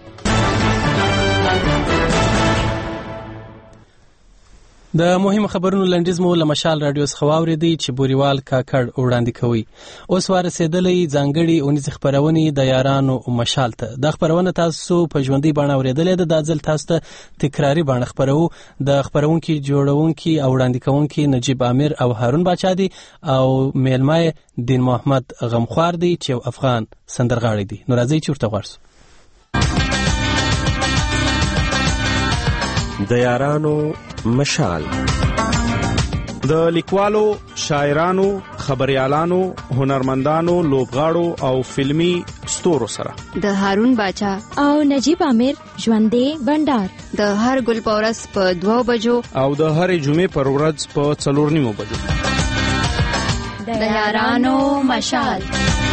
S1: د مهم خبرونو لنډیز مو له مشال رادیو څخه واورېدی چې بوریوال کاکړ وړاندې کوي. اوس ورسېدلی ځانګړي اونیزې خپرونې د یارانو مشال ته. دا خپرونه تاسو په ژوندۍ بڼه اورېدلې ده. دا ځل تاسو ته تکراري بڼه خپرو. د خپرونکي جوړونکي او وړاندې کوونکي نجیب امیر او هارون باچا دي او میلمه دین محمد غمخوار دی چې یو افغان سندرغاړی دی. نو راځئ چې ورته غواړو.
S23: د یارانو مشال
S4: د لیکوالو، شاعرانو، خبريالانو، هنرمندانو، لوبغاړو او فلمی ستورو سره
S25: د هارون باچا او نجیب امیر ژوندې بندر د هر ګل پورس په دوه بجو
S4: او د هر جمعې پر ورځ په څلور نیمو بجو
S25: د یارانو مشال.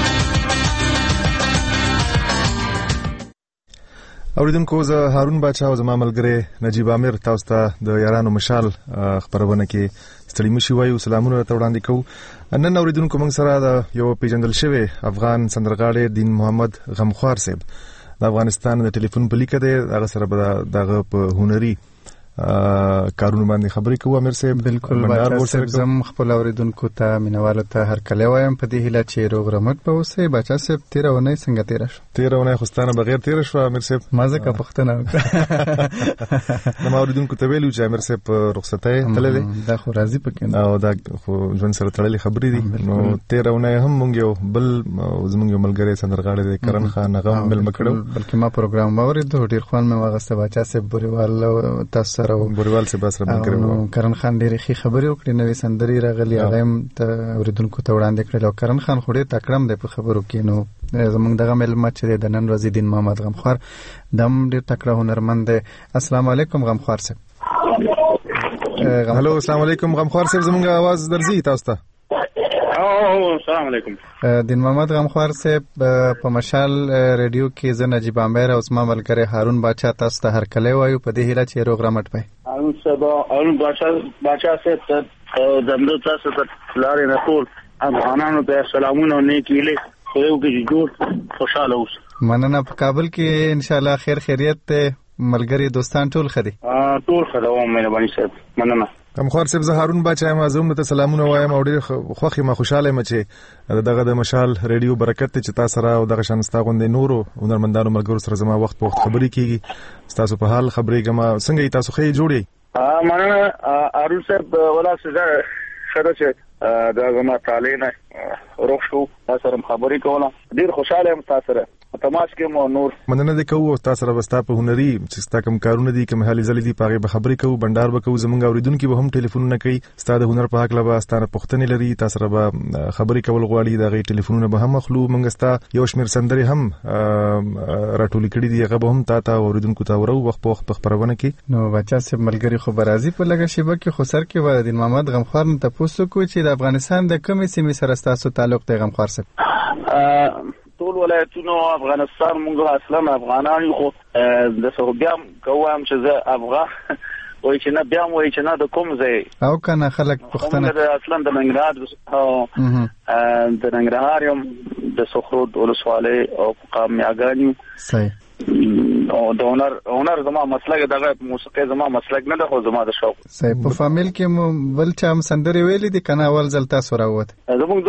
S26: اوریدونکو زه هارون باچا او زما ملګری نجیب امیر تاسو ته د یارانو مشال خبرونه کې ستړي مشي وایو. سلامونه ته وړاندې کوو. نن اوریدونکو موږ سره د یو پیژندل شوی افغان سندرغاړی دین محمد غمخوار صاحب د افغانستان د ټلیفون په لیکه دی. هغه سره به دغه په هنري کارونه باندې خبرې کوو. امیر صاحب
S10: بالکل باچا صاحب زم خپل اوریدونکو ته مینوالو ته هر کله وایم په دې هیله چې روغ رمټ به اوسئ. باچا صاحب تیره ونی څنګه تیره شو؟
S26: تیره ونی خوستانه بغیر تیره شو امیر صاحب.
S10: ما ځکه پوښتنه
S26: وکړه. نو اوریدونکو ته ویلو چې امیر صاحب رخصتۍ تللی دی.
S10: دا خو راځي پکې
S26: او دا خو ژوند سره تړلې خبرې دي. نو تیره ونی هم مونږ یو بل زمونږ یو ملګری سندرغاړی دی کرن خان هغه هم مېلمه کړو.
S10: بلکې ما پروګرام واورېد ډېر خوند مې واخیسته. باچا صاحب بوریوال تاسو سره
S26: بوریوال صاحب سره ملګری
S10: کرن خان ډېرې ښې خبرې وکړې. نوې سندرې راغلي هغه هم ته اوریدونکو ته وړاندې کړل. او کرن خان خو ډېر تکړه دی په خبرو کې. نو زمونږ دغه مېلمه چې دی د نن ورځې دین محمد غمخوار دا هم ډېر تکړه هنرمند دی. السلام علیکم غمخوار صاحب.
S26: هلو السلام علیکم غمخوار صاحب. زمونږ आवाज درځي تاسو ته؟
S21: او السلام علیکم.
S10: دین محمد غمخوار صاحب په مشال ریډیو کې زه نجیب عامر او زما ملګری هارون باچا تاسو ته هرکلی وایو په دې هیله چې روغ رمټ پي.
S21: هارون صاحب هارون باچا باچا صاحب ته زموږ تاسو ته لارې نه ټول افغانانو ته سلامونه او نیک هیلې خو یو کې جوړ خوشاله اوس.
S10: مننه. په کابل کې ان شاء الله خیر خیریت ته ملګری دوستان ټول خدي
S21: ټول خدای او مهرباني صاحب. مننه.
S26: غمخوار صاحب زه هارون باچا یم زه ته سلامونه وایم او ډیر خوښ یم خوشاله یم چې دغه د مشال ریډیو برکت چې تاسو سره او دغه شان ستا غوندې نورو هنرمندانو ملګرو سره زما وخت په وخت خبرې کیږي. تاسو په حال خبرې ګما څنګه تاسو خې جوړی؟
S21: ا مننه هارون صاحب ولا څه شته چې دا زما تعالی روح شو تاسو سره خبرې کوله ډیر خوشاله یم تاسو سره تماس کې مو نور
S26: مننه دې کوو تاسو سره وستا په هنري چې ستا کوم کارونه دي کوم حالي زلي دي پاره به خبرې کوو بندر به کوو زمونږ اوریدونکو به هم ټلیفونونه کوي ستا د هنر په حق لبا ستاره پښتنې لري تاسو سره به خبرې کول غواړي دا غي ټلیفونونه به هم مخلو مونږ ستا یو شمیر سندري هم راټولې کړې دي هغه به هم تا ته اوریدونکو ته ورو وخت په وخت خبرونه کوي. نو بچا سه ملګری خو برازي په لګه شیبه کې خو سر کې ولدین محمد غمخوار نه تاسو کو چې د افغانستان د کومې سیمې سره تاسو تعلق دی غمخوار سره؟
S21: ټول ولایتونو افغانستان موږ اصلا افغانان یو خو د سعودي کوم چې زه افغان وای چې نه بیا وای چې نه د کوم ځای
S10: او کنه خلک پښتنه
S21: د اصلا د ننګرهار او د ننګرهار یم د سخرود ولسوالۍ او مقام میاګانی
S10: صحیح
S21: او د هنر هنر زما مسلک دغه موسیقي زما مسلک نه ده خو زما د شوق
S10: صحیح. په فامیل کې بل چا هم سندري ویلې دي کنه اول ځل تاسو راووت
S21: زموږ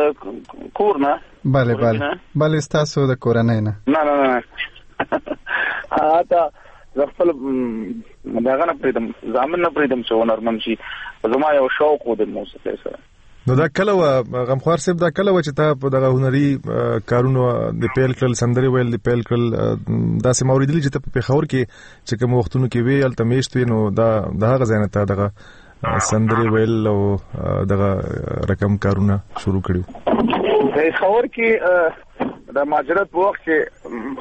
S21: د کور نه
S10: bale bale bale تاسو د کورنۍ نه
S21: نه نه نه اته زغفل داغه نه پریدم زامن نه پریدم چې هنرمن شي زما یو شوق و د موسیقي سره.
S26: نو دا کله و غمخوار صاحب دا کله و چې تا په دغه هنري کارونو د پیل کړل سندري ویل د پیل کړل دا سم اوریدلی چې ته په خور کې چې کوم وختونو کې ویل تمیشت نو دا دغه ځای نه ته دغه سندري ویل او دغه رقم کارونه شروع کړو.
S21: د خور کې د ماجرت په وخت کې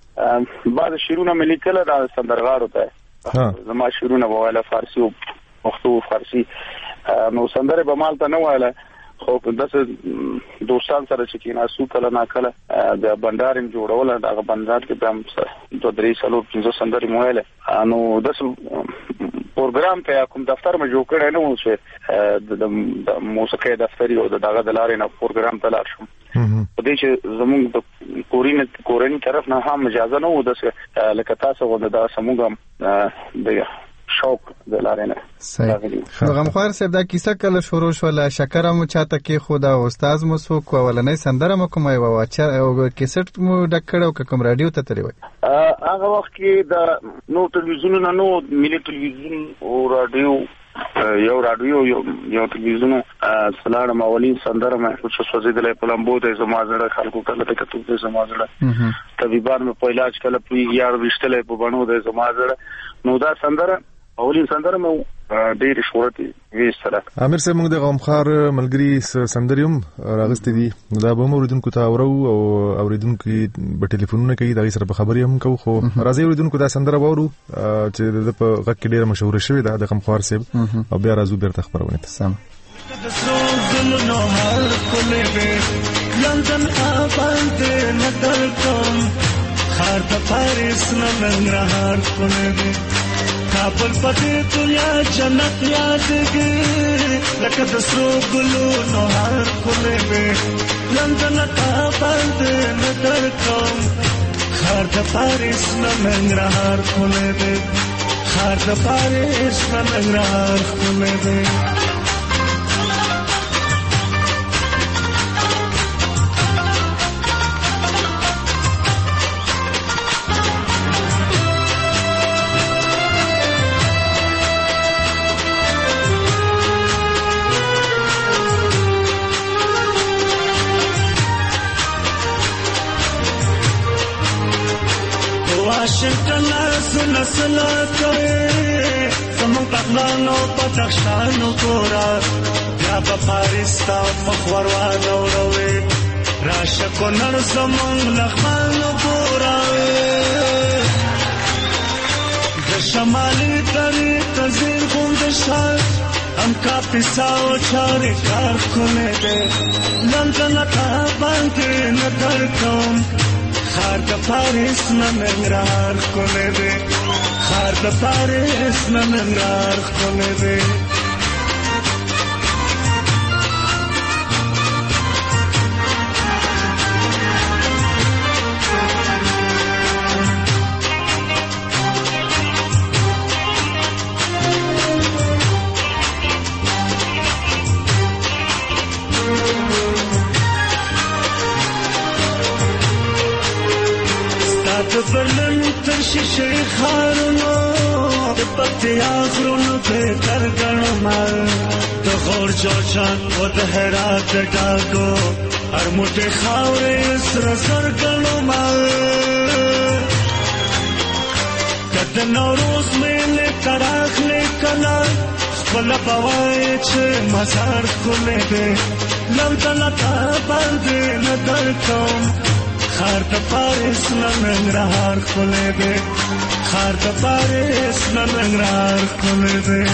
S21: خو بعض شیرونه ملي کله د سندرغارو ته زما شیرونه وواله فارسی او پښتو فارسی نو سندره به مال ته نه واله خو داسې دوستان سره چې کینا سو کله نا کله د بندارم جوړول دا بندار کې هم دوه درې سالو پنځه سندري مویله نو داسې پروګرام ته کوم دفتر ما جوړ کړی نو چې د موسیقي دفتر یو دغه د لارې نه پروګرام ته لاړ شم په دې چې زموږ د کورین کورین طرف نه هم اجازه نه و داسې لکه تاسو غو د سموږ د شوق د لارې نه
S10: صحیح. غمخوار صاحب دا کیسه کله شروع شوله شکر مو چاته کې خدا استاد مو سو کولنې سندره مو کومه و او کیسټ مو ډکړو کوم رادیو ته تری وای
S21: هغه وخت کې د نو ټلویزیون نه نو ملي ټلویزیون او رادیو یو رادیو یو ټلویزیون سلام اولی سندره مې څه سوځیدلې په لمبو ته زمازړه خلکو کله ته کتو ته زمازړه طبيبان مې په علاج کله پوي یار وشتلې په بڼو د زمازړه نو دا سندره اولی سندره مې ډېر شهرت ویستله.
S26: امیر صاحب موږ د غمخوار ملګری سندریوم راغستې دي دا به موریدونکو ته اورو او اوریدونکو په ټلیفونونه کوي دا سره په خبرې هم کوو خو راځي اوریدونکو دا سندره وورو چې د په غږ کې ډېر مشهور شوی دا د غمخوار صاحب او بیا راځو بیرته خبرونه ته سم. لندن آباد نظر کوم خار د پاریس ننګرهار کوله کابل پدې دنیا جنت یادګي لکه د سرو ګلو نو هر کوله به لندن آباد نظر کوم خار د پاریس ننګرهار کوله به خار د پاریس ننګرهار کوله به
S11: واشنگټن سن سلا کوي زمون پخلانو پتخشانو کورا بیا په پاریس تا مخور وانه وروي راشه کو نن زمون لخمانو کورا د شمالي ترې تزین کوم د شال हम का पिसाओ चारे कार खोले दे लंदन का बंद न कर कम खार द पारिस न नंगार खोले दे खार द पारिस न नंगार खोले दे برلن تر شیشه خارونو د پکتیا غرونو په ترګنو مال د غور جوشان او د هرات ډاګو هر موټه خاورې سر سر ګنو مال کله نوروز مې تراخ لیکلا خپل پوای چې مزار کومه ده لمدن تا باندې نه درکوم خار د پاریس ننګرهار خولې دې خار د پاریس ننګرهار خولې دې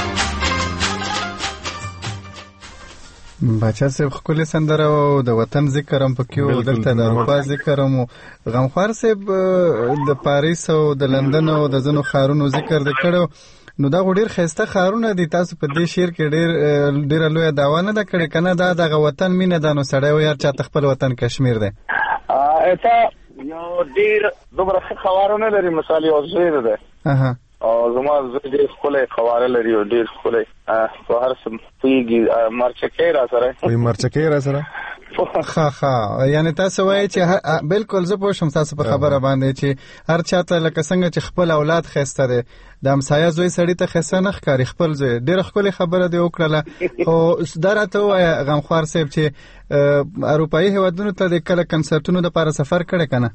S10: بچا صاحب خپل سندره او د وطن ذکر هم پکې دلته د اروپا ذکر هم غمخوار صاحب د پاریس او د لندن او د زنو خارونو ذکر د کړو نو دا ډیر خسته خارونه دي تاسو په دې شعر کې ډیر ډیر لوی داوا نه د کړي کنه دا د وطن مینه د نو سړی و یار چا خپل وطن کشمیر دی
S7: اته یو ډیر دومره خبرونه لري مثال یو زوی ده
S10: اها
S7: او زما زوی ډیر خپل خبره لري او ډیر خپل په هر څه پیږي مرچکې را سره
S26: وي مرچکې را سره
S10: خا خا یعنی تاسو وایي چې بالکل زه پوه شم تاسو په خبره باندې چې هر چاته لکه څنګه چې خپل اولاد خسته دي د امسایه زوی سړی ته خسته نه ښکاري خپل زوی ډېر ښکلې خبره دی وکړله او دا راته ووایه غمخوار صاحب چې اروپایي هېوادونو ته د کله کنسرټونو دپاره سفر کړی که نه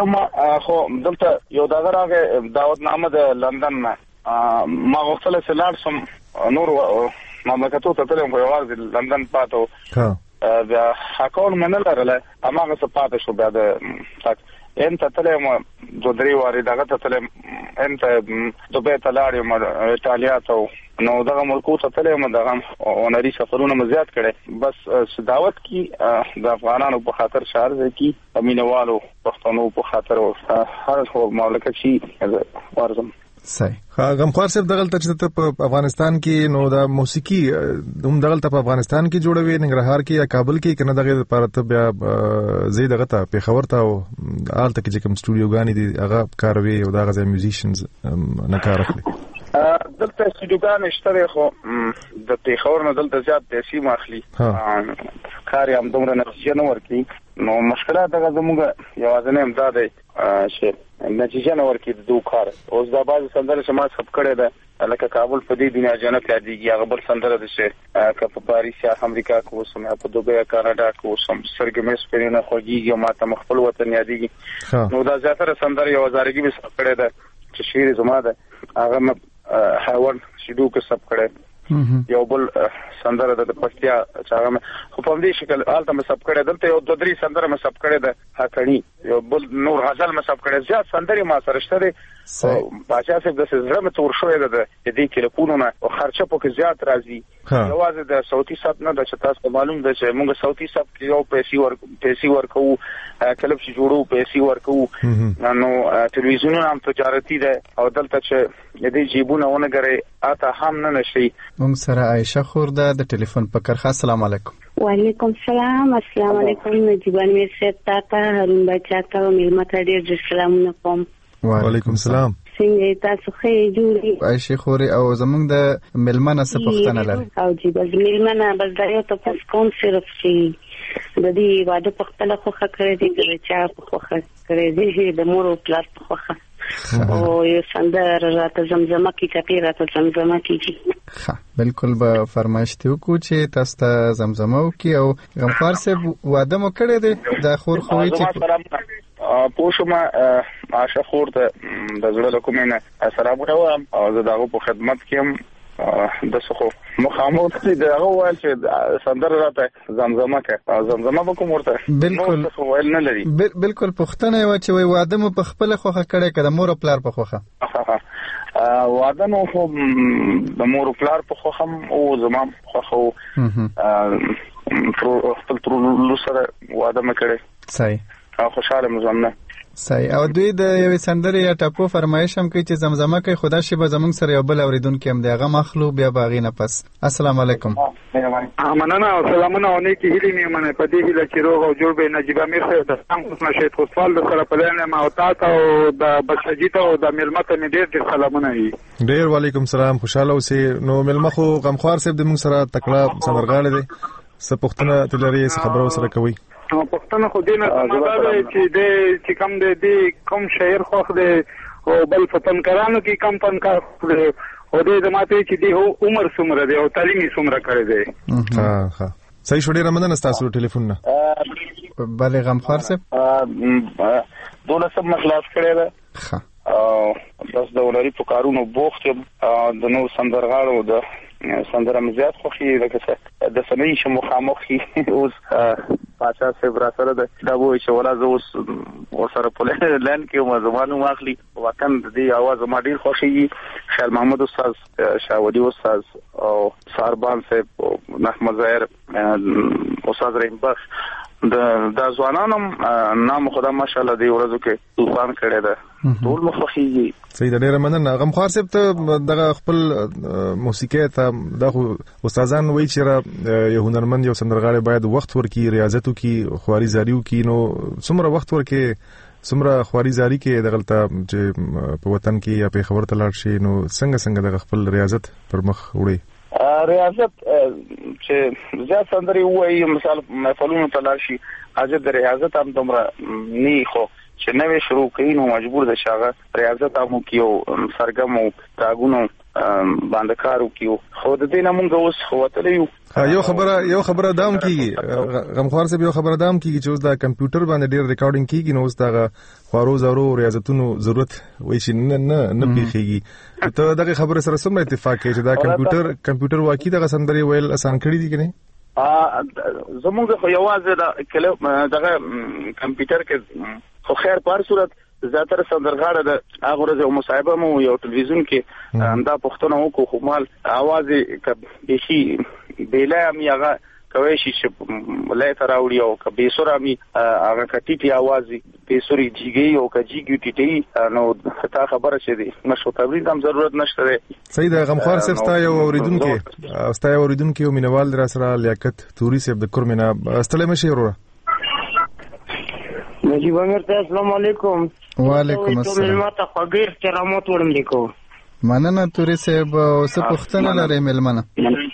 S7: خو دلته یو دغه راغی دعوتنامه د لندن نه ما غوښتله چې لاړ شم نورو مملکتو ته تللی یم خو یوازې لندن پاته و بیا اکاونټ مې نه لرله هماغه څه پاتې شو بیا د ام ته تللی یم دوه درې وارې دغه ته تللی یم ام ته دوبۍ ته لاړ یم ایټالیا ته نو دغه ملکو ته تللی یم دغه هنري سفرونه مې زیات کړی بس دعوت کې د افغانانو په خاطر شعر دی کې مینهوالو پښتنو په خاطر هر مملکت شي ورځم
S10: صحیح
S26: غمخوار صاحب دغلته چې ته په افغانستان کې نو دا موسیقي هم دغلته په افغانستان کې جوړوي ننګرهار کې یا کابل کې کنه دغه لپاره ته بیا زی دغه ته پیښور ته او آلته کې چې کوم سټوډیوګانی دي هغه کاروي او دغه ځای میوزیشنز نه کار اخلي
S7: دلته سټوډیوګان شته خو د پیښور نه دلته زیات پیسې ماخلي کار یې هم دومره نتیجه نه ورکړي نو مشکلات دغه زموږ یوازې نه امداد دی چې نتیجه نه ورکړي د دوه کار اوس دا بعضې سندره چې ما ثبت کړې ده لکه کابل په دې دنیا جنت یادېږي هغه بل سندره ده چې که په پاریس یا امریکا کې اوسم یا په دوبۍ یا کاناډا کې اوسم سترګې مې سپینې نه خوږېږي او ما ته مې خپل وطن یادېږي نو دا زیاتره سندره یو هزارګي مې ثبت کړې ده چې شعر زما ده هغه مې حیوان شیدو کې ثبت کړی یو بل سندره د پښتیا چې هغه خو په دې شکل آلته مې ثبت کړی دلته یو دوه درې سندره مې ثبت کړی ده هکړي یو بل نور غزل مې ثبت کړی زیات سندرې ما سره شته دي باچا صاحب د زړه مې تور شوی ده د دې کلیپونو نه او خرچه پکې زیات راځي یوازې د صوتي ثبت نه ده چې تاسو معلوم ده چې موږ صوتي ثبت کې یو پیسې ور پیسې ورکو کلب چې جوړو پیسې ورکو نو ټلویزیونونه هم تجارتي ده او دلته چې دې جیبونه ونګري اته هم نه نشي
S10: موږ سره عائشه خور ده د ټلیفون په کرخه السلام علیکم
S12: وعلیکم السلام السلام علیکم نجیبان میر صاحب تاته هارون بچا ته ملمت ډیر ډیر سلامونه کوم
S26: وعلیکم السلام
S12: څنګه تاسو ښه جوړی
S10: عائشه خوري او زمونږ د ملمنه څه پوښتنه لري
S12: او جی بس ملمنه بس دا یو تاسو کوم صرف شي د دې واده په خپل خوخه کړی دی چې چا په خوخه کړی دی د مور او پلار په خوخه او یو سندر راته زمزمه کی چپی راته زمزمه کیږي
S10: ها بالکل به فرمایش ته وکړو چې تاسو ته زمزمه وکي او غمخوار صاحب واده مو کړی دی د خور خوې چې
S7: پوښما عاشق خور ته د زړه له کومه نه سلام وایم او زه دغه په خدمت کې هم د څه مخامخ دي دغه وایي چې سندر راته زمزمه کوي زمزمه به کوم ورته
S10: بالکل
S7: ویل نه لري
S10: بالکل پښتنه و چې وای واده مو په خپل خوخه کړي کړه مور او پلار په خوخه
S7: واده نو خو د مور پلار په خو هم او زما خو خو خپل تر سره واده مکړي
S10: صحیح
S7: او خوشاله مزمنه
S10: صحیح. او دوی د یوې سندرې یا ټاپو فرمایش هم کوي چې زمزمه کوي خدا شي به زمونږ سره یو بل اوریدونکي هم دی هغه مخلو بیا باغې نه پس. السلام علیکم.
S13: مننه او سلامونه او نیکی هیلې مې منه په دې هیله چې روغ او جوړ به نجیب امیر صاحب د څنګه نشید خوشحال سره په لاره ما او تاسو او د بشجیت او د ملمت مې ډېر ډېر سلامونه وي.
S26: ډېر وعلیکم سلام خوشاله اوسې. نو ملمخو غمخوار صاحب د موږ سره تکړه سندرغاړي دي څه پوښتنه تلري څه خبرو سره کوي؟
S13: نو پښتنه خو دې نه سماده چې دې چې کم دې دې کم شاعر خو دې او بل فنکارانو کې کم فنکار دې او دې زماته چې دې عمر څومره دې او تعلیمي څومره کړی دې.
S26: ها ها صحیح شو. ډېر مننه تاسو ټلیفون نه.
S10: بله غمخوار صاحب
S7: دولسم مخلاص کړی ده.
S10: ښه
S7: او بس د ولري په کارونو بوخت د نو سندرغاړو د سندره مزيات خوخي لکه د سمې شمو خامخي اوس پاچا صاحب را سره دا وایي چې ولا زه اوس ورسره په لین کې ما زمانو واخلي وطن دې आवाज ما ډیر خوشي. خیال محمد استاد شاودي استاد او ساربان صاحب نحمد ظاهر استاد رحیم بخش د د ځوانانو نام خدا ماشاءالله دی ورځو کې طوفان کړی ده ټول مخخيږي.
S26: صحیح ډېر مننه. غمخوار صاحب ته دغه خپل موسیقي ته دغه استادان وایي چې یو هنرمند یو سندرغاړی باید وخت ورکړي ریاضت وکړي خواري زاری وکړي. نو څومره وخت ورکړي څومره خواري زاری کې دغلته چې په وطن کې یا په خبر ته لاړ شي نو څنګه څنګه دغه خپل ریاضت پر مخ وړي؟
S7: ریاضت چې زیات سندري وایي مثال محفلونو ته لاړ شي اجازه د ریاضت هم دومره نه خو چې نوې شروع کړي نو مجبور د شاغه ریاضت هم کیو سرګمو تاګونو باندې کارو کیو خو د دې نمونږ اوس هوتلې یو
S26: یو خبره یو خبره دام کیږي غمخوار صاحب یو خبره دام کیږي چې اوس دا کمپیوټر باندې ډیر ریکارډینګ کیږي نو اوس دا خوارو زارو ریاضتونو ضرورت وای شي نه نه نه پیخيږي. ته دغه خبره سره سم اتفاق کوي چې دا کمپیوټر کمپیوټر واقعي دغه سندري ویل آسان کړی دي کنه؟
S7: ا زموږ خو یوازې دا کله دغه کمپیوټر کې خو خیر په هر صورت زیاتره سندرغاړه د هغه ورځ یو مصاحبه مو یو ټلویزیون کې دا پښتنه وکړو خو مال आवाज کې شي بیلای می هغه کوي چې لای تراوړي او کبي سورامي هغه کټي आवाज پیسوري جیږي او کجیږي ټټي نو تا خبره شه دي مشو تبرید هم ضرورت نشته.
S26: صحیح ده غمخوار صاحب تا یو اوریدونکو استا یو اوریدونکو یو مینوال در سره لیاقت توري صاحب د کورمنه استلمه شي وروره.
S14: نجیب امیر ته السلام علیکم.
S10: وعلیکم السلام.
S14: ما ته خبر کرامات ورم لیکو.
S10: مننه توري صاحب اوس پښتنه لري ملمنه.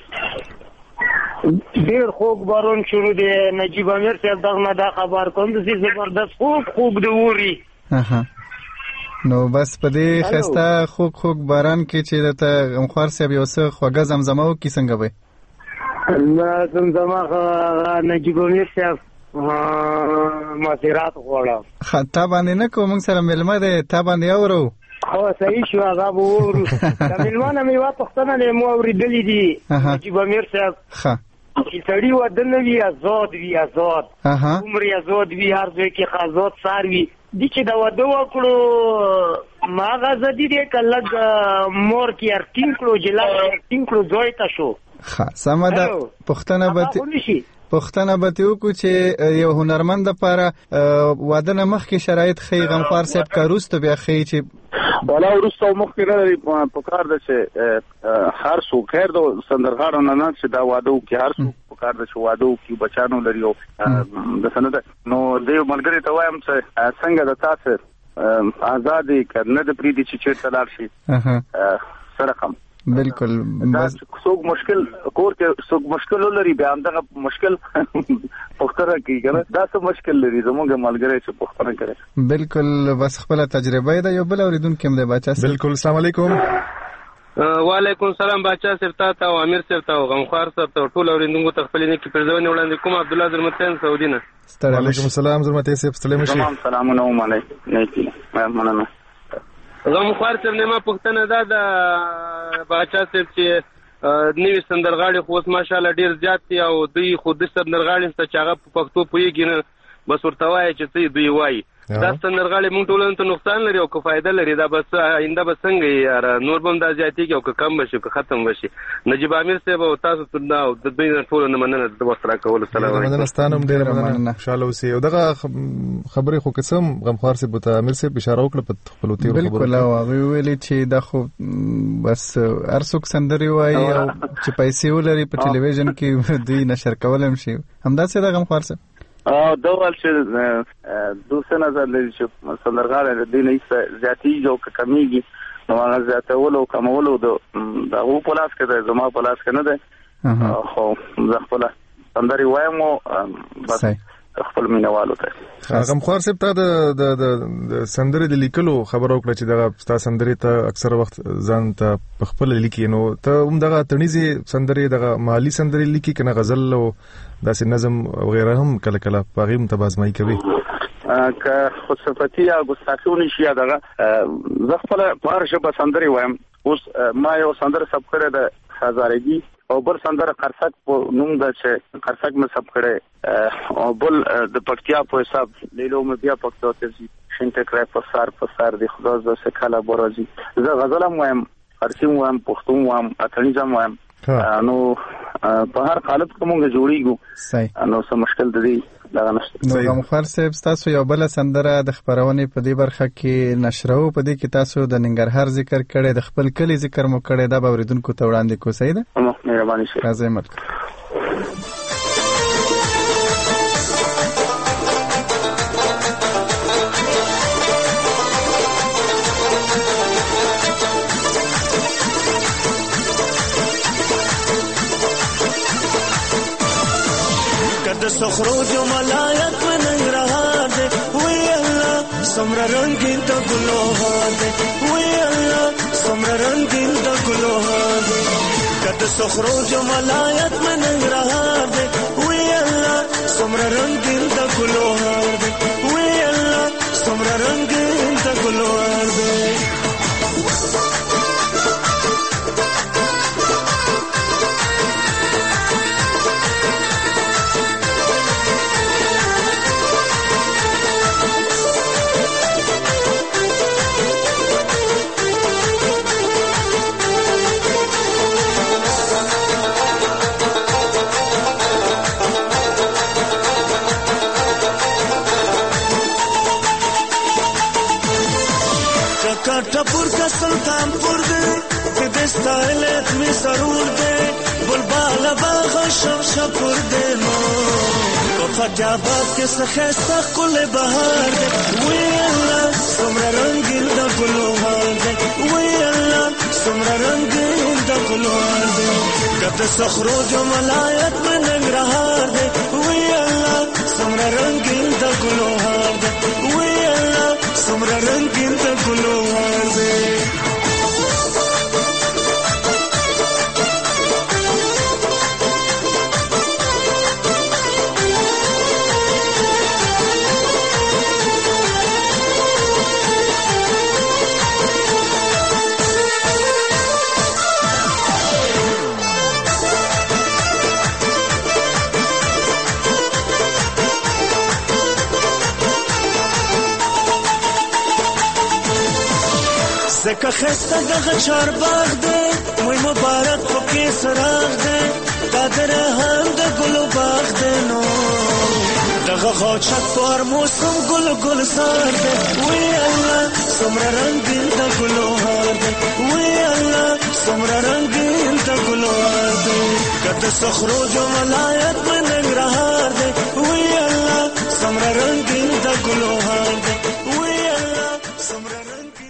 S14: ډیر خوږ بارون شروع دی نجیب امیر صاحب دغه دا خبر کوم چې زبردست خوږ خوږ دی ووري.
S10: اها نو بس په دې خسته خوږ خوږ باران کې چې ته غمخوار صاحب یو څه خوږه زمزمه وکي څنګه وي؟
S14: الله زمزمه نجیب امیر صاحب مسیرات غواړم.
S10: خطا باندې نه کوم سره ملمه ده تا باندې اورو.
S14: خو صحیح شو هغه وورو. د ملمانه مې وا پښتنه له مو اوریدلې دي نجیب امیر صاحب.
S10: ښه
S14: چې سړی ودن وی آزاد وی آزاد عمر آزاد وی هر ځای کې آزاد ساروي دي چې دا وده وکړو ما غزدي دې کله مور کې ارتین کړو جلا ارتین کړو ځای تا شو.
S10: ښه سم ده پښتنه به پښتنه به ته وکړو چې یو هنرمند لپاره واده نه مخکې شرایط خي غمخوار صاحب کاروسته بیا خي چې
S7: ولا ورسته مخکې نه په کار ده چې هر څو خیر د سندرغاړو نه نه چې دا واده وکړي هر څو په کار ده چې واده وکړي بچانو لري او د سند نو د ملګری ته وایم چې څنګه د تاسو آزادي کنه د پریدي چې چیرته لاړ شي سره کوم
S10: بالکل
S7: بس څوک مشکل کور کې څوک مشکل لري بیا همدغه مشکل پختره کیږي دا څه مشکل لري زموږ ملګری چې پختره کوي
S10: بالکل بس خپل تجربه ده یو بل اوریدونکو هم دی بچا
S26: بالکل السلام علیکم.
S9: وعلیکم السلام بچا سرتا ته او امیر سرتا او غمخوار سره ته ټول اوریدونکو ته خپل نه کې پرځونه وړاندې کوم عبد الله زرمتین سعودي نه.
S26: وعلیکم السلام زرمتین صاحب سلام شي.
S7: سلامونه ومنه نه کی مننه.
S9: غمخوار سره ما پښتنه دا د بچا صاحب چې نوې سندرغاړي خو ماشاءالله ډیر زیات دي او دوی خود سندرغاړي څخه چې هغه په پښتو پوهیږي نه بس ورته وایي چې دوی وایي دا سندرغاړي موږ ټولنه ته نقصان لري او که فائدہ لري دا بس آینده به څنګه یار نور بم دا زیاتېږي او که کم بشي که ختم بشي. نجیب امیر صاحب او تاسو ته دا د دوی ټولنه مننه د وسره کول. السلام علیکم.
S26: مننه ستانم ډیر مننه خوشاله اوسئ. او دغه خبرې خو قسم غمخوار صاحب ته امیر صاحب اشاره وکړه په خپل تیر خبرو.
S10: بالکل هغه ویلي چې دا خو بس ارڅوک سندري وایي او چې پیسې ولري په ټلویزیون کې دوی نشر کولم شي همداسې دا غمخوار صاحب
S7: او دوال چې دوسه نظر لري چې سندرغاړي د دې نه زیاتې او کمیږي نو هغه زیاتولو کمولو د هغو په لاس کې ده، زما په لاس کې نه ده. خو زه خپله سندرې وایم او بس خپل مینوالو ته.
S26: غمخوار صاحب ته د د سندرې د لیکلو خبر وکړه چې دغه ستا سندرې ته اکثر وخت ځان ته په خپل لیکي، نو ته هم دغه تڼیزې سندرې دغه محلي سندرې لیکي که نه غزل او داسې نظم وغیره هم کله کله په هغې هم ته بازمایي کوي؟
S7: که خودصفتي یا ګستاخي ونشي یا دغه زه خپله په هر ژبه سندرې وایم. اوس ما یو سندره ثبت کړې ده هزارګي او بل سندره قرصک په نوم ده چې قرصک مې ثبت کړې او بل د پکتیا په حساب لیلو مې بیا پکتو ته شین ټکرای په سار په سار د خدا ز سکاله برازي. زه غزل هم وایم، فارسی هم وایم، پښتو هم وایم، اتڼیز هم وایم. نو په هر حالت کې مونږ جوړیږو نو څه مشکل د دې دغه نشته.
S10: نو غمخوار صاحب ستاسو یو بل سندره د خبرونې په دې برخه کې نشرو په دې کې تاسو د ننګرهار ذکر کړي، د خپل کلی ذکر مو کړي، دا به اوریدونکو ته وړاندې کو. صحیح ده؟
S7: مهرباني شي.
S10: راځئ ملک.
S11: سخروج ملایت من ننګرهار دے وی الله سمر رنگین د ګلوهار دے وی الله سمر رنگین د ګلوهار دے کد سخروج ملایت من ننګرهار دے وی الله سمر رنگین د ګلوهار دے وی الله سمر رنگین د ګلوهار دے. ټپور کا سلطان پور دے کہ دستایلت میں ضرور دے بلبال باغ شم شپور دے نو کو فتیابات کے سخیستا قل بہار دے وی اللہ سمر رنگین دا گلوہار دے وی اللہ سمر رنگین دا گلوہار دے قد سخرو جو ملایت میں ننگرہار دے وی اللہ سمر رنگین دا گلوہار دے وی اللہ سمر رنگین دا گلوہار دے. زکه خسته دغه چار باغ دی موی مبارک پکې سراغ دی دا در هم د ګلو باغ دی نو دغه غوچک پر موسم ګل ګل سار دی وی الله سمره رنگین د ګلو هار دی وی الله سمره رنگین د ګلو هار دی کته سخرو جو ملایت من ننګرهار دی وی الله سمره رنگین د ګلو هار دی وی الله سمره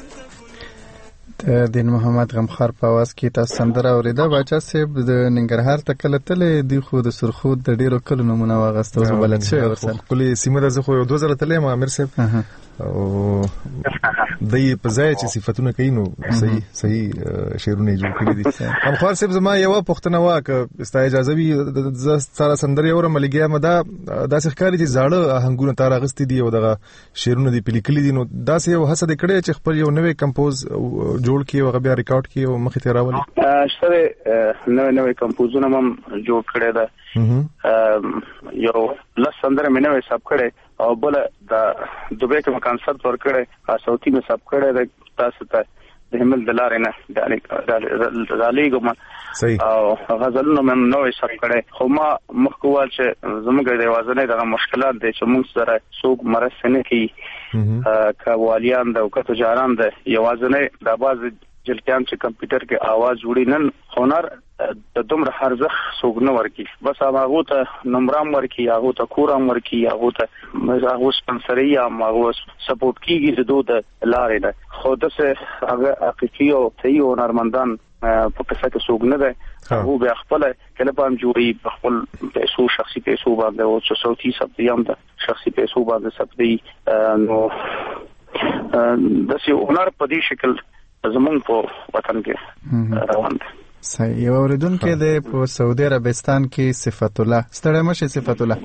S10: دین محمد غمخوار په आवाज کې تاسو سندره اوریده. باچا صاحب د ننګرهار ته کله تلې دی خو د سرخود د ډیرو کلو نمونه واغسته او بلد شوی ورسره
S26: کلی سیمه زه خو دوه زره تلې ما امیر صاحب او دای په ځای چې صفاتونه کوي نو صحیح صحیح شعرونه جوړ کړی دي. غمخوار صاحب زما یو پوښتنه واکه استا اجازه وي ز سره سندره اورم لګیا مدا داسې ښکاری چې زاړه آهنګونه تار اغستې دي او دغه شعرونه دی پلیکلي دي نو داسې یو حسد کړي چې خپل یو نوې کمپوز جوړ کړي او بیا ریکارډ کړي او مخې ته راولي.
S7: شته نوې نوې کمپوزونه هم جوړ کړي ده یو لس سندره مې نوې سب کړې او بل د دوبه کې کنسرت ور کړې صوتي مې سب کړې تاسو ته د همل دلارې نه د علی ګم او غزلونو مې نوې سب کړې خو ما مخکوال چې زموږ د وازنې دغه مشکلات دي چې موږ سره څوک مرسته نه کوي کوالیان د او کتجاران د یوازنې د باز جلتیان چې کمپیوټر کې आवाज وړي نن هنر د دومره هرزخ سوګنه ورکی بس هغه ته نمبرام ورکی هغه ته کورام ورکی هغه ته هغه سپانسري یا هغه سپورټ کیږي د دوه لارې ده خو دسه هغه حقيقي او صحیح هنرمندان په کیسه کې سوګنه ده هغه به خپل کله پام جوړي خپل پیسو شخصي پیسو باندې او څه صوتي سبديام ده شخصي پیسو باندې سبدي نو دسه هنر په دې شکل زمون په وطن کې روان دي.
S10: صحیح. یو اوریدونکو د په سعودي عربستان کې صفت الله ستړی مشه صفت الله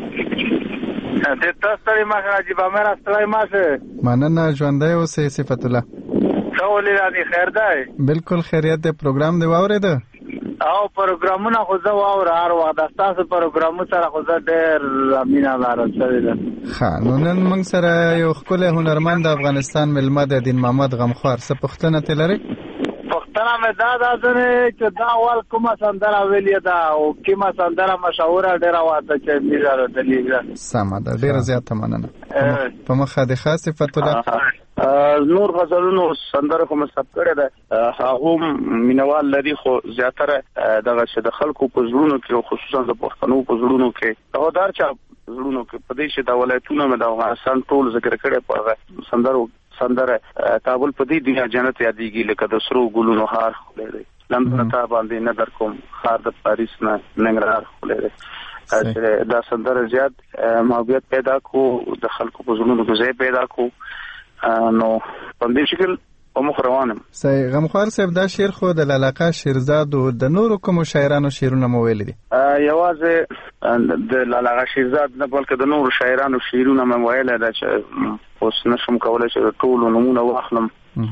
S15: د تاسو مخه عجیب امر ستړی مشه
S10: مننه ژوندۍ اوسې صفت الله
S15: ټول لري خیر ده
S10: بالکل خیریت دی پروګرام دی واورېده
S15: او پروګرامونه خو زه واوره هر وخت د تاسو پروګرامو سره خو زه ډېر مینه لرم سره ده
S10: ښه نو نن موږ سره یو ښکلی هنرمند د افغانستان مېلمه دی دین محمد غمخوار څه پوښتنه ترې لرئ
S15: پوښتنه مې دا ده چې دا اول کومه سندره ویلې ده او کومه سندره مشهوره ډېره وه چې مې راوتلې ده
S10: سمه ده ډېره زیاته مننه په مخه د خاص صفت الله
S7: نور غزلونو سندره کوم سب کړه ده هغه مینوال لري خو زیاتره دغه چې د خلکو په زړونو کې خصوصا د پښتنو په زړونو کې هغه دار چې زړونو کې په دې چې د ولایتونو مې د افغانستان ټول ذکر کړي په سندرو سندره کابل په دې دنیا جنت یادېږي لکه د سرو ګلونو هار خلې لندن ته باندې نظر کوم خار د پاریس نه ننګرهار خلې دا سندره زیات محبت پیدا کو د خلکو په زړونو کې ځای پیدا کو نو په دې شکل او مخروانم
S10: صحیح. غمخوار صاحب دا شعر خو د لالاقا شیرزاد او د نورو کوم شاعرانو شعرونه مو ویل دي
S7: یوازې د لالاقا شیرزاد نه بلکې د نورو شاعرانو شعرونه مو ویل دا چې اوس نشم کولای چې ټول نمونه واخلم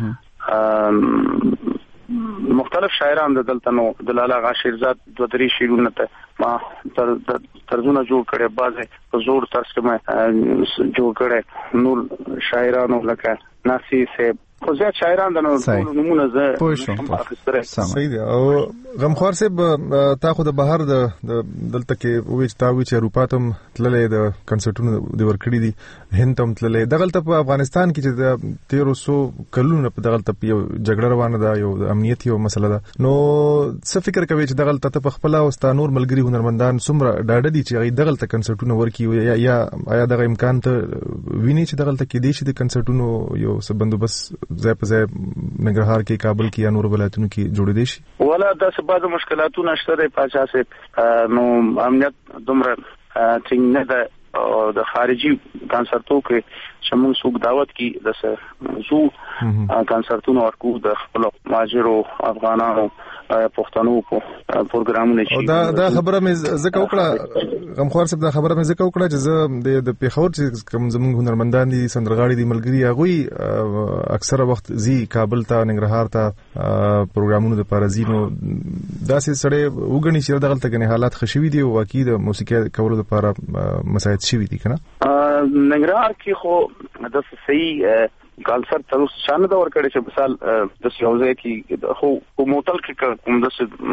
S7: مختلف شاعران د دلته نو د لالاقا شیرزاد دوه درې شعرونه ته ما تر ترجمه جوړ کړي بعضه په زور ترجمه جوړ کړي نور شاعرانو لکه ناصر صاحب خو زیات شاعران د نمونه زه
S26: پوښتنه صحیح دی او غمخوار صاحب تا خو د بهر د دلته کې وې تا وې چې اروپا ته تللې د کنسرټونو د ورکړې دي هند ته تللې دغلته په افغانستان کې چې د تیرو سو کلونو په دغلته یو جګړه روانه ده یو امنیتي یو مسله ده نو څه فکر کوي چې دغلته ته په خپل او ستانور ملګری هنرمندان څومره ډاډه دي چې دغلته کنسرټونه ورکړي یا یا آیا دغه امکان ته ویني چې دغلته کې دي چې د کنسرټونو یو څه بندوبست ځای په ځای ننګرهار کې کابل کې یا نور ولایتونو کې جوړې دي شي
S7: ولا د سبا د مشکلاتونو شته د پاچا سه نو امنیت دومره څنګه نه ده او د خارجي کنسرتو کې شمول سوق دعوت کې د زو کنسرتونو ورکو د خپل ماجرو افغانانو پښتنو په پروګرامونه شي
S26: دا دا خبره مې زکه وکړه غمخوار صاحب دا خبره مې زکه وکړه چې زه د پیښور چې کوم زموږ هنرمندان دي سندرغاړي دي ملګری هغه اکثره وخت زی کابل ته ننګرهار ته پروګرامونو د پارازینو داسې سړی وګڼي چې دغلته کني حالات خشوي دي او اكيد موسیقي کولو لپاره مساعد شي دي کنه
S7: ننګرهار کې خو د صحیح کنسرت تر اوسه شانه دا ورکړی چې مثال د سیاوځي کې خو په موټل کې کوم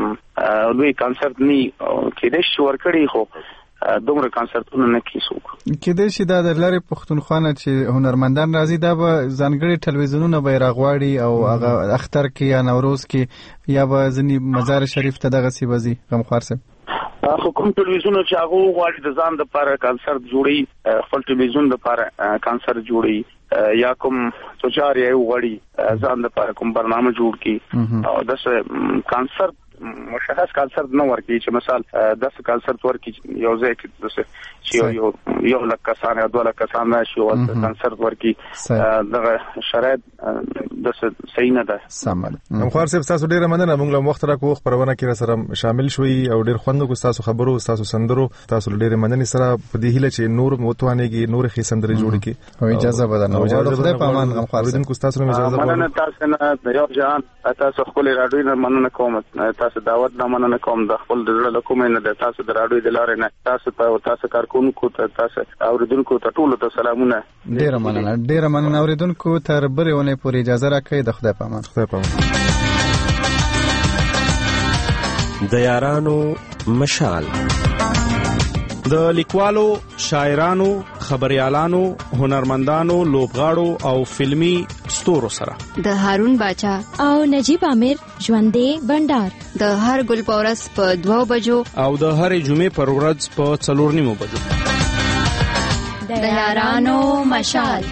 S7: د لوی کنسرت ني کې د شو ورکړی خو دومره کنسرتونه نه کیسو
S10: کې د شي دا د لارې پښتونخوا چې هنرمندان راځي دا به ځانګړي ټلویزیونونه به راغواړي او هغه اختر کې یا نوروز کې یا به ځنی مزار شریف ته دغه سی وځي غمخوار صاحب
S7: خو کوم ټلویزیون چې هغه غواړي د ځان لپاره کنسرت جوړي خپل ټلویزیون لپاره کنسرت جوړي یا کوم تجاري غواړي ځان لپاره کوم برنامه جوړ کړي او دغه کنسرت مشخص کنسرت نه ورکړي چې مثال دغه کنسرت ورکړي یو ځای کې دغه چې یو یو لک کسان یا دوه لک کسان شي او کنسرت ورکړي دغه شرایط دغه صحیح نه ده
S26: سمال مخار صاحب تاسو ډیره مننه موږ له وخت راکو خبرونه کې سره شامل شوي او ډیر خوند کو تاسو خبرو تاسو سندرو تاسو ډیره مننه سره په دې هیله چې نور متوانېږي نور خې سندري جوړ کړي
S10: او اجازه بدنه او خدای په امان غم خاص
S7: دین کو تاسو نه اجازه مننه تاسو نه یو جان تاسو خپل راډیو نه مننه کوم تاسو دعوت نه مننه کوم د خپل د زړه له کومې نه د تاسو د راډیو د لارې نه تاسو ته او تاسو کارکونکو ته تاسو اوریدونکو ته ټول ته سلامونه.
S10: ډیر مننه ډیر مننه اوریدونکو تر بلې ونې پورې اجازه راکړئ. د خدای په امان.
S26: خدای په امان.
S6: د یارانو مشال
S4: د لیکوالو، شاعرانو، خبريالانو، هنرمندانو، لوبغاړو او فلمی ستورو سره
S25: د هارون باچا او نجیب عامر ژوندې بندر د هر ګل پورس په دوه بجو
S4: او د هرې جمعې پر ورځ په څلور نیمو بجو
S25: د یارانو مشال.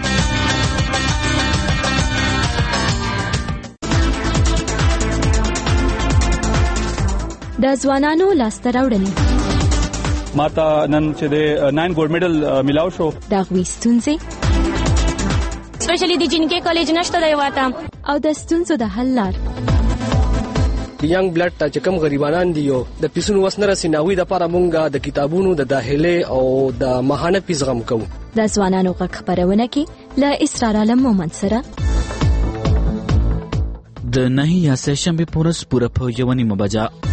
S25: د ځوانانو لاسته راوړنې
S16: ماته نن چې د ناین ګولډ میډل ملاو شو.
S25: د غوي ستونزې سپیشلی د جنکې کالج نشته دی واته او د ستونزو د حل لار.
S17: د ینګ بلډ ته چې کوم غریبانان دي یو د پیسونو وسنه رسیناوي د لپاره مونږه د کتابونو د داخله او د ماهانه پیس غم کوو.
S25: د ځوانانو غږ خبرونه کې ل اسرار عالم مومن سره
S18: د نهي یا سه شنبه پورس پوره په یونی مبجا